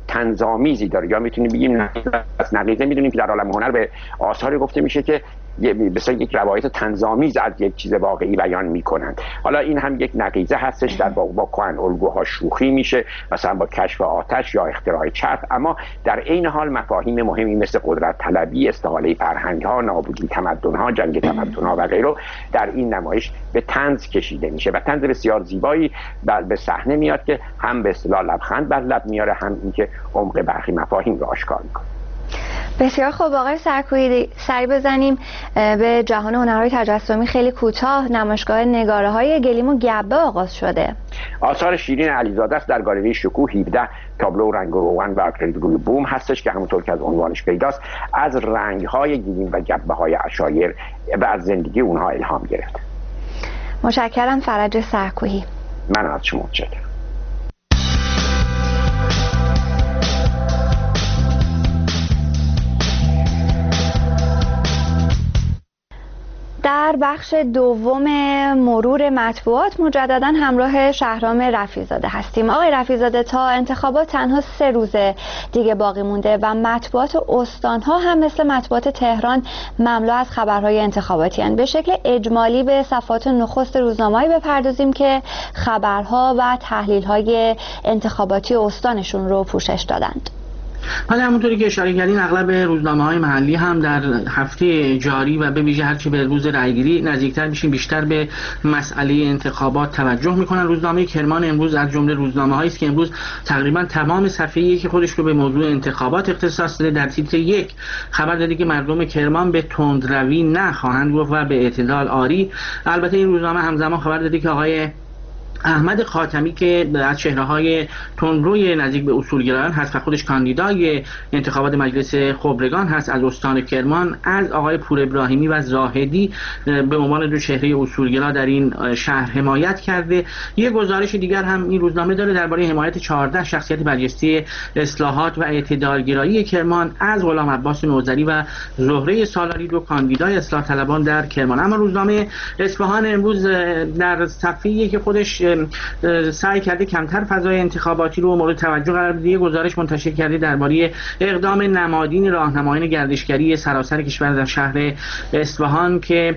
طنزآمیزی داره، یا میتونیم بگیم از نقیضه. میدونیم که در عالم هنر به آثاری گفته میشه که مثلا یک روایت طنزآمیز از یک چیز واقعی بیان میکنند. حالا این هم یک نقیضه هستش، در با کهن الگوها شوخی میشه، مثلا با کشف آتش یا اختراع چرخ، اما در عین حال مفاهیم مهمی مثل قدرت طلبی، استحاله فرهنگ ها، نابودی تمدن ها، جنگ تمدن ها و غیره در این نمایش به طنز کشیده میشه و طنز بسیار زیبایی به صحنه میاد که هم به اصطلاح لبخند بر لب میاره، هم اینکه عمق برخی مفاهیم رو آشکار میکنه. بسیار خوب آقای سرکویی، سری بزنیم به جهان هنرهای تجسمی خیلی کوتاه. نمایشگاه نگاره‌های گلیم و گبه آغاز شده. آثار شیرین علیزاده است در گالری شکوه 17 تابلو رنگ و روغن و اکریلیک روی بوم هستش که همونطور که از عنوانش پیداست از رنگ‌های گلیم و گبه‌های عشایر و از زندگی اونها الهام گرفت. متشکرم فرج سرکویی. من از شما متشکرم. در بخش دوم مرور مطبوعات مجددا همراه شهرام رفیع‌زاده هستیم. آقای رفیع‌زاده، تا انتخابات تنها 3 روز دیگه باقی مونده و مطبوعات استان‌ها هم مثل مطبوعات تهران مملو از خبرهای انتخاباتی هستند. به شکل اجمالی به صفحات نخست روزنامه‌ای بپردازیم که خبرها و تحلیل‌های انتخاباتی استانشون رو پوشش دادند. حالا همونطوری که اشاره کردین اغلب روزنامه‌های محلی هم در هفته جاری و به ویژه هرچی به روز رأیگیری نزدیکتر میشیم بیشتر به مسئله انتخابات توجه میکنن. روزنامه کرمان امروز از جمله روزنامه‌هایی است که امروز تقریبا تمام صفحه‌ای که خودش رو به موضوع انتخابات اختصاص داده در تیتر 1 خبر داده که مردم کرمان به تندروی نخواهند گفت و به اعتدال آری. البته این روزنامه همزمان خبر داده که آقای احمد خاتمی که از چهره‌های تندروی نزدیک به اصولگرایان هست و خودش کاندیدای انتخابات مجلس خبرگان هست از استان کرمان، از آقای پور ابراهیمی و زاهدی به عنوان 2 چهره اصولگرا در این شهر حمایت کرده. یه گزارش دیگر هم این روزنامه داره درباره حمایت 14 شخصیت برجسته اصلاحات و اعتدالگرایی کرمان از غلام عباس نوذری و زهره سالاری، 2 کاندیدای اصلاح طلبان در کرمان. اما روزنامه اصفهان امروز در صفحه‌ای که خودش سعی کرده کمتر فضای انتخاباتی رو مورد توجه قرار بده، گزارش منتشر کرده درباره اقدام نمادین راهنمایان گردشگری سراسر کشور در شهر اصفهان که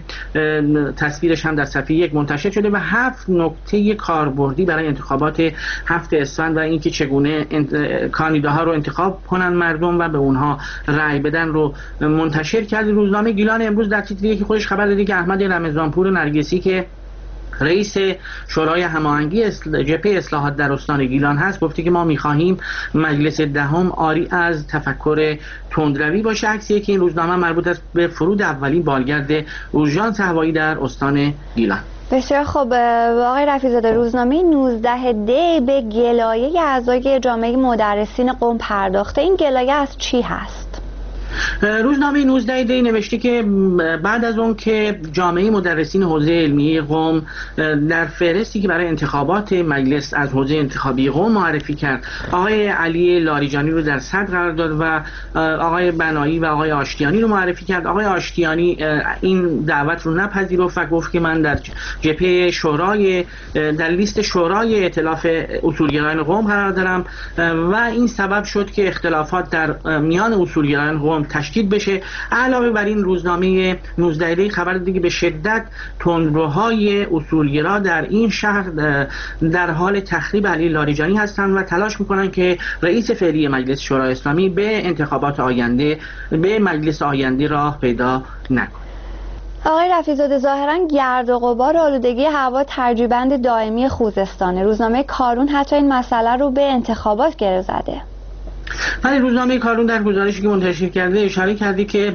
تصویرش هم در صفحه 1 منتشر شده و 7 نکته کاربردی برای انتخابات 7 اسفند و اینکه چگونه کاندیداها رو انتخاب کنن مردم و به اونها رأی بدن رو منتشر کرده. روزنامه گیلان امروز در تیتر 1 خودش خبر داده که احمد رمضانپور نرگسی که رئیس شورای هماهنگی جبهه اصلاحات در استان گیلان هست گفته که ما می‌خواهیم مجلس دهم آری از تفکر تندروی باشه. عکسی که این روزنامه مربوط است به فرود اولین بالگرد اورژانس هوایی در استان گیلان. بسیار خوب آقای رفیع‌زاده، روزنامه 19 دی به گلایه اعضای جامعه مدرسین قم پرداخته. این گلایه از چی هست؟ روزنامه 19 دی نوشته که بعد از اون که جامعه مدرسین حوزه علمی قم در فهرستی که برای انتخابات مجلس از حوزه انتخابی قم معرفی کرد آقای علی لاریجانی رو در صدر قرار داد و آقای بنایی و آقای آشتیانی رو معرفی کرد. آقای آشتیانی این دعوت رو نپذیرفت و گفت که من در جبهه شورای در لیست شورای ائتلاف اصولگرایان قم قرار دارم و این سبب شد که اختلافات در میان اصولگرایان قم تشدید بشه. علاوه بر این روزنامه 19 دی خبر دیگه به شدت تندروهای اصولگرا در این شهر در حال تخریب علی لاریجانی هستند و تلاش میکنن که رئیس فعلی مجلس شورای اسلامی به انتخابات آینده به مجلس آینده راه پیدا نکنه. آقای رفیع‌زاده، ظاهراً گرد و غبار آلودگی هوا ترجیبند دائمی خوزستانه. روزنامه کارون حتی این مسئله رو به انتخابات گره زده. ولی روزنامه کارون در گزارشی که منتشر کرده اشاره کرده که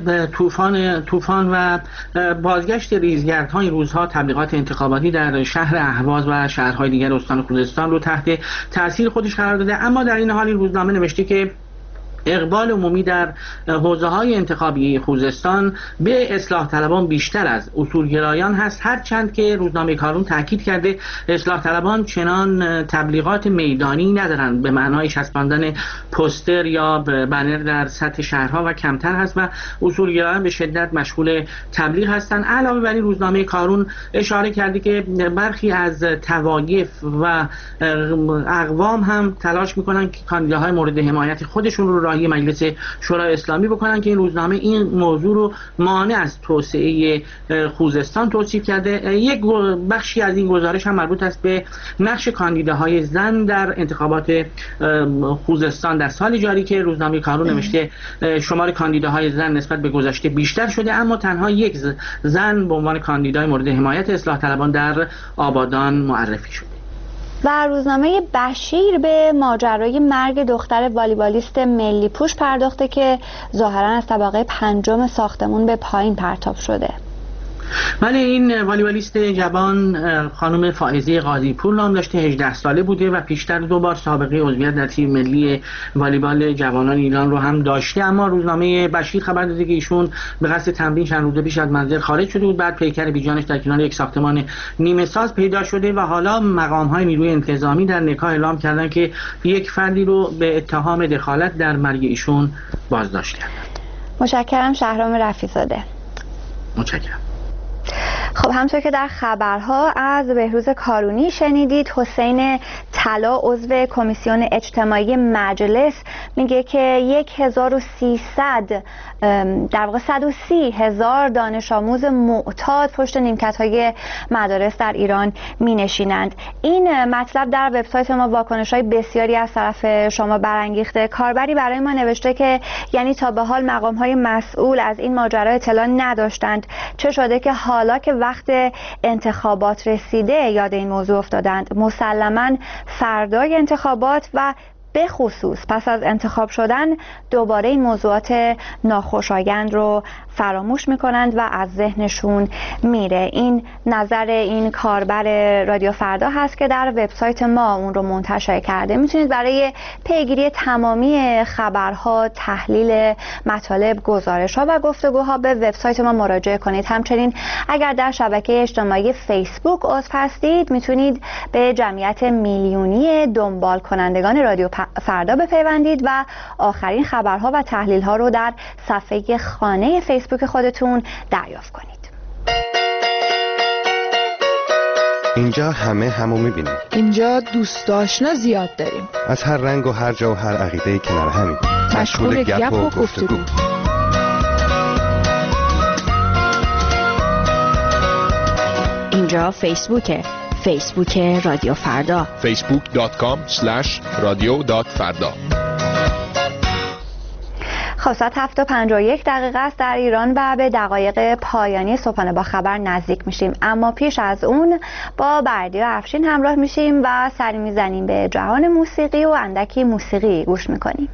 طوفان و بازگشت ریزگردها این روزها تبلیغات انتخاباتی در شهر اهواز و شهرهای دیگر استان خوزستان رو تحت تاثیر خودش قرار داده. اما در این حال این روزنامه نوشته که اقبال عمومی در حوزه‌های انتخابی خوزستان به اصلاح طلبان بیشتر از اصولگرایان هست، هرچند که روزنامه کارون تاکید کرده اصلاح طلبان چنان تبلیغات میدانی ندارند به معنای چسباندن پوستر یا بنر در سطح شهرها و کمتر هست و اصولگرایان به شدت مشغول تبلیغ هستند. علاوه بر این روزنامه کارون اشاره کرده که برخی از توایف و اقوام هم تلاش میکنن که کاندیداهای مورد حمایت خودشون رو راهی مجلس شورای اسلامی بکنن که این روزنامه این موضوع رو مانع از توسعه خوزستان توصیف کرده. یک بخشی از این گزارش هم مربوط است به نقش کاندیداهای زن در انتخابات خوزستان در سال جاری که روزنامه کارون نوشته شمار کاندیداهای زن نسبت به گذشته بیشتر شده، اما تنها یک زن به عنوان کاندیدای مورد حمایت اصلاح طلبان در آبادان معرفی شده. و روزنامه بشیر به ماجرای مرگ دختر والیبالیست ملی پوش پرداخته که ظاهرا از طبقه 5 ساختمون به پایین پرتاب شده. بله، این والیبالیست جوان خانم فائزه قاضی پور نام داشته، 18 ساله بوده و پیشتر 2 بار سابقه عضویت در تیم ملی والیبال جوانان ایران رو هم داشته، اما روزنامه بشیر خبر داده که ایشون به قصد تمرین چند روز پیش از منزل خارج شده بود، بعد پیکر بیجانش در کنار یک ساختمان نیمه ساز پیدا شده و حالا مقام‌های نیروی انتظامی در نکاح اعلام کردن که یک فردی رو به اتهام دخالت در مرگ ایشون بازداشت کردند. متشکرم شهرام رفیع‌زاده. متشکرم. خب همونطور که در خبرها از بهروز کارونی شنیدید، حسین طلا عضو کمیسیون اجتماعی مجلس میگه که 1300 در واقع 130,000 دانش آموز معتاد پشت نیمکت‌های مدارس در ایران مینشینند. این مطلب در وبسایت ما واکنش‌های بسیاری از طرف شما برانگیخته. کاربری برای ما نوشته که یعنی تا به حال مقام‌های مسئول از این ماجرا اطلاع نداشتند، چه شده که حالا که وقت انتخابات رسیده یاد این موضوع افتادند. مسلماً فردای انتخابات و به خصوص پس از انتخاب شدن دوباره این موضوعات ناخوشایند رو فراموش میکنند و از ذهنشون میره. این نظر این کاربر رادیو فردا هست که در وبسایت ما اون رو منتشر کرده. میتونید برای پیگیری تمامی خبرها، تحلیل مطالب، گزارش‌ها و گفتگوها به وبسایت ما مراجعه کنید. همچنین اگر در شبکه اجتماعی فیسبوک عضو هستید میتونید به جمعیت میلیونی دنبال کنندگان رادیو فردا بپیوندید و آخرین خبرها و تحلیل‌ها رو در صفحه خانه فیسبوک خودتون دریافت کنید. اینجا همو می‌بینیم. اینجا دوست آشنا زیاد داریم. از هر رنگ و هر جا و هر عقیده‌ای کنار همیم. مشغول گپ و گفتگو. اینجا فیسبوکه. فیسبوک رادیو فردا. facebook.com/radio.farda. خب ساعت 7:51 است در ایران و به دقایق پایانی صبحانه با خبر نزدیک میشیم، اما پیش از اون با بردیا افشین همراه میشیم و سری میزنیم به جهان موسیقی و اندکی موسیقی گوش میکنیم.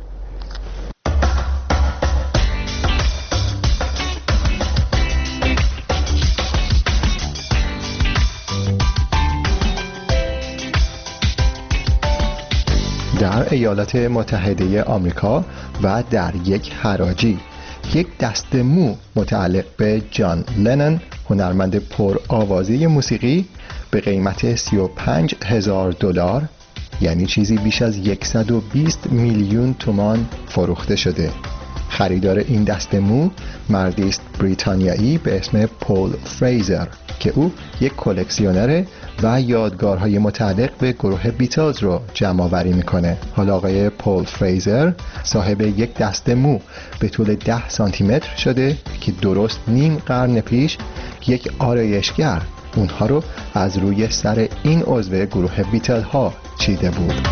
در ایالات متحده آمریکا و در یک حراجی یک دسته مو متعلق به جان لنن، هنرمند پر آوازه موسیقی، به قیمت $35,000 یعنی چیزی بیش از 120 میلیون تومان فروخته شده. خریدار این دسته مو مردی است بریتانیایی به اسم پول فریزر که او یک کلکسیونره و یادگارهای متعلق به گروه بیتلز رو جمع آوری میکنه. حالا آقای پول فریزر صاحب یک دسته مو به طول 10 سانتی متر شده که درست نیم قرن پیش یک آرایشگر اونها رو از روی سر این عضو گروه بیتل ها چیده بود.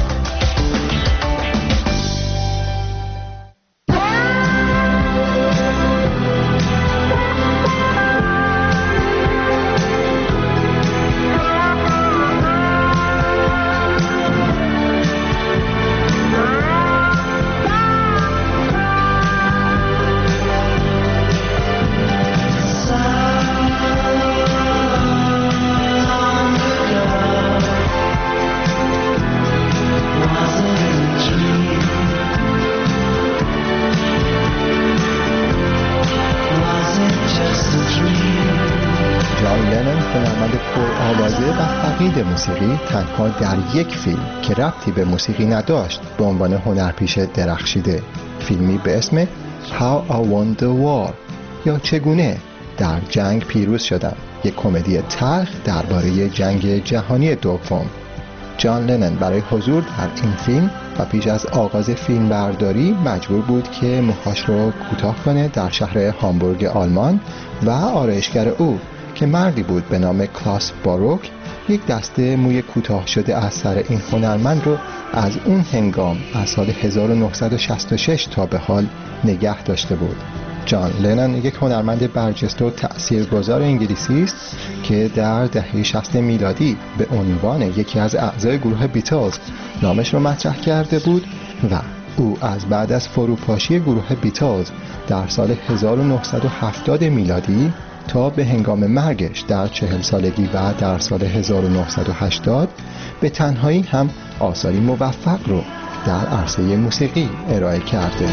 جان لنن هنرمند پرآوازه و فقید موسیقی تنها در یک فیلم که ربطی به موسیقی نداشت به عنوان هنرپیشه درخشیده، فیلمی به اسم How I Won the War یا چگونه در جنگ پیروز شدم، یک کمدی تلخ درباره جنگ جهانی دوم. جان لنن برای حضور در این فیلم و پیش از آغاز فیلم برداری مجبور بود که موهاش رو کوتاه کنه در شهر هامبورگ آلمان و آرایشگر او که مردی بود به نام کلاس باروک یک دسته موی کوتاه شده از سر این هنرمند رو از اون هنگام از سال 1966 تا به حال نگه داشته بود. جان لنن یک هنرمند برجسته و تأثیرگذار انگلیسی است که در دهه 60 میلادی به عنوان یکی از اعضای گروه بیتلز نامش رو مطرح کرده بود و او از بعد از فروپاشی گروه بیتلز در سال 1970 میلادی تا به هنگام مرگش در 40 سالگی و در سال 1980 به تنهایی هم آثاری موفق رو در عرصه موسیقی ارائه کرده.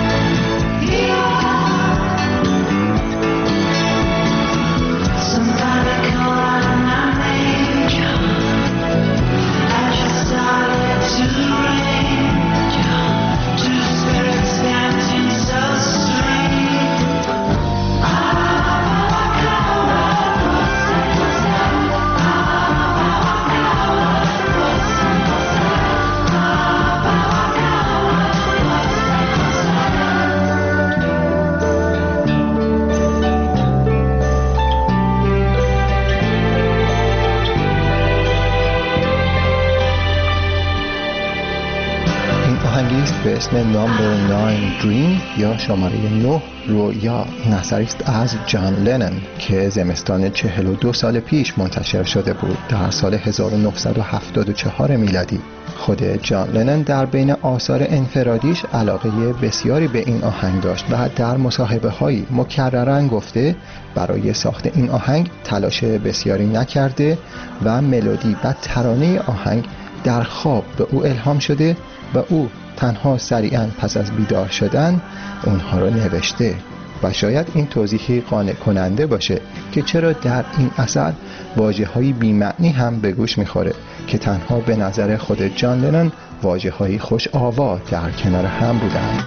به اسم نامبر 9 دریم یا شماره 9 رویا. این اثری است از جان لنن که زمستان 42 سال پیش منتشر شده بود در سال 1974 میلادی. خود جان لنن در بین آثار انفرادیش علاقه بسیاری به این آهنگ داشت و در مصاحبه‌های مکرراً گفته برای ساخت این آهنگ تلاش بسیاری نکرده و ملودی و ترانه آهنگ در خواب به او الهام شده و او تنها سریعاً پس از بیدار شدن اونها رو نوشته و شاید این توضیحی قانع کننده باشه که چرا در این اثر واژه‌های بی‌معنی هم به گوش میخوره که تنها به نظر خود جان لنن واژه‌های خوش آوا در کنار هم بودند.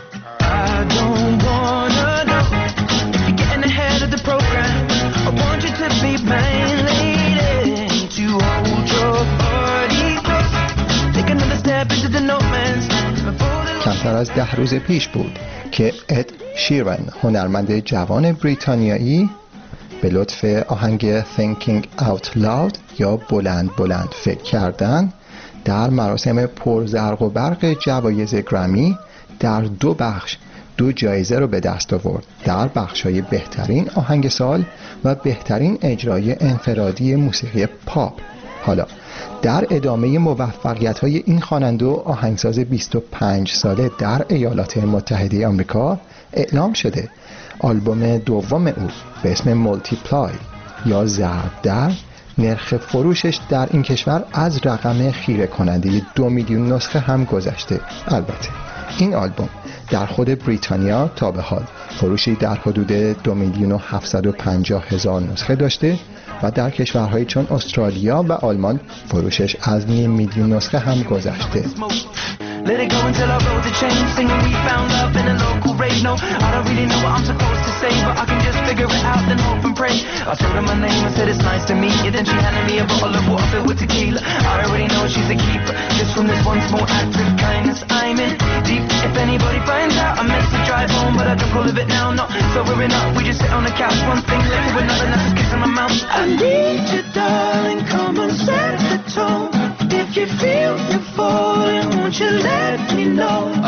کمتر از 10 روز پیش بود که اد شیرن هنرمند جوان بریتانیایی به لطف آهنگ Thinking Out Loud یا بلند بلند فکر کردن در مراسم پرزرق و برق جوایز گرمی در 2 بخش 2 جایزه رو به دست آورد، در بخش‌های بهترین آهنگ سال و بهترین اجرای انفرادی موسیقی پاپ. حالا در ادامه موفقیت‌های این خواننده و آهنگساز 25 ساله در ایالات متحده آمریکا اعلام شده آلبوم دوم او به اسم مولتیپلای یا ضرب در نرخ فروشش در این کشور از رقم خیره کننده 2 میلیون نسخه هم گذشته. البته این آلبوم در خود بریتانیا تا به حال فروشی در حدود 2,750,000 نسخه داشته و در کشورهای چون استرالیا و آلمان فروشش از 500,000 نسخه هم گذشته. Let it go until I roll the chain, singing we found love in a local rave. No, I don't really know what I'm supposed to say, but I can just figure it out and hope and pray. I told her my name and said it's nice to meet you. Then she handed me a bottle of water filled with tequila. I already know she's a keeper, just from this one small act of kindness. I'm in deep. If anybody finds out, I meant to drive home, but I drink all of it now. Not sobering up, we just sit on the couch, one thing left with another, and that's just kissing my mouth. I need you, darling, come and set the tone. If you feel you're falling, won't you let me know? Oh,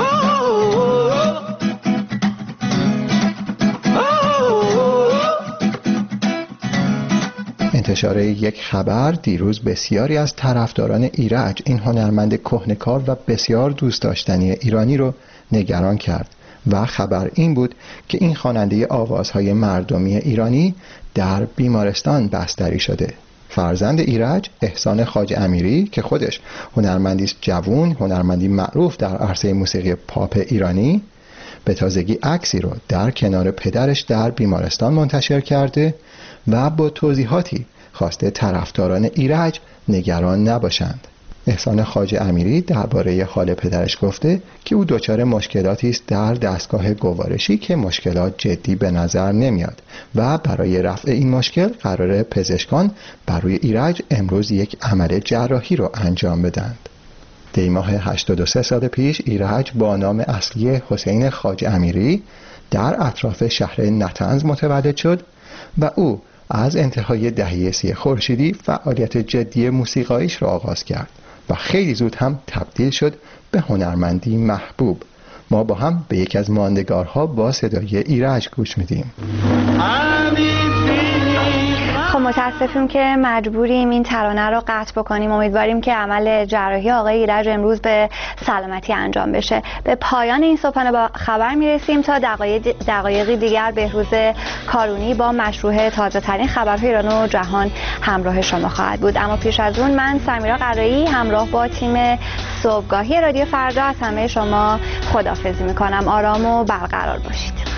انتشار یک خبر دیروز بسیاری از طرفداران ایرج، این هنرمند کهنه‌کار و بسیار دوست داشتنی ایرانی رو نگران کرد و خبر این بود که این خواننده آوازهای مردمی ایرانی در بیمارستان بستری شده. فرزند ایرج، احسان خواجه امیری که خودش هنرمندی است جوان، هنرمندی معروف در عرصه موسیقی پاپ ایرانی، به تازگی عکسی رو در کنار پدرش در بیمارستان منتشر کرده و با توضیحاتی خواسته طرفداران ایرج نگران نباشند. احسان خواجه امیری درباره حال پدرش گفته که او دچار مشکلاتی است در دستگاه گوارشی که مشکلات جدی به نظر نمیاد و برای رفع این مشکل قرار پزشکان بر روی ایرج امروز یک عمل جراحی رو انجام بدند. دی ماه 83 سال پیش ایرج با نام اصلی حسین خواجه امیری در اطراف شهر نطنز متولد شد و او از انتهای دهه 30 خورشیدی فعالیت جدی موسیقاییش را آغاز کرد و خیلی زود هم تبدیل شد به هنرمندی محبوب. ما با هم به یکی از ماندگارها با صدای ایرج گوش میدیم. خب متاسفیم که مجبوریم این ترانه رو قطع بکنیم. امیدواریم که عمل جراحی آقای ایرج امروز به سلامتی انجام بشه. به پایان این صبحانه با خبر میرسیم. تا دقایقی دیگر بهروز کارونی با مشروع تازه ترین خبرهای ایران و جهان همراه شما خواهد بود. اما پیش از اون من سمیرا قرایی همراه با تیم صبحگاهی رادیو فردا از همه شما خداحافظی میکنم. آرام و برقرار باشید.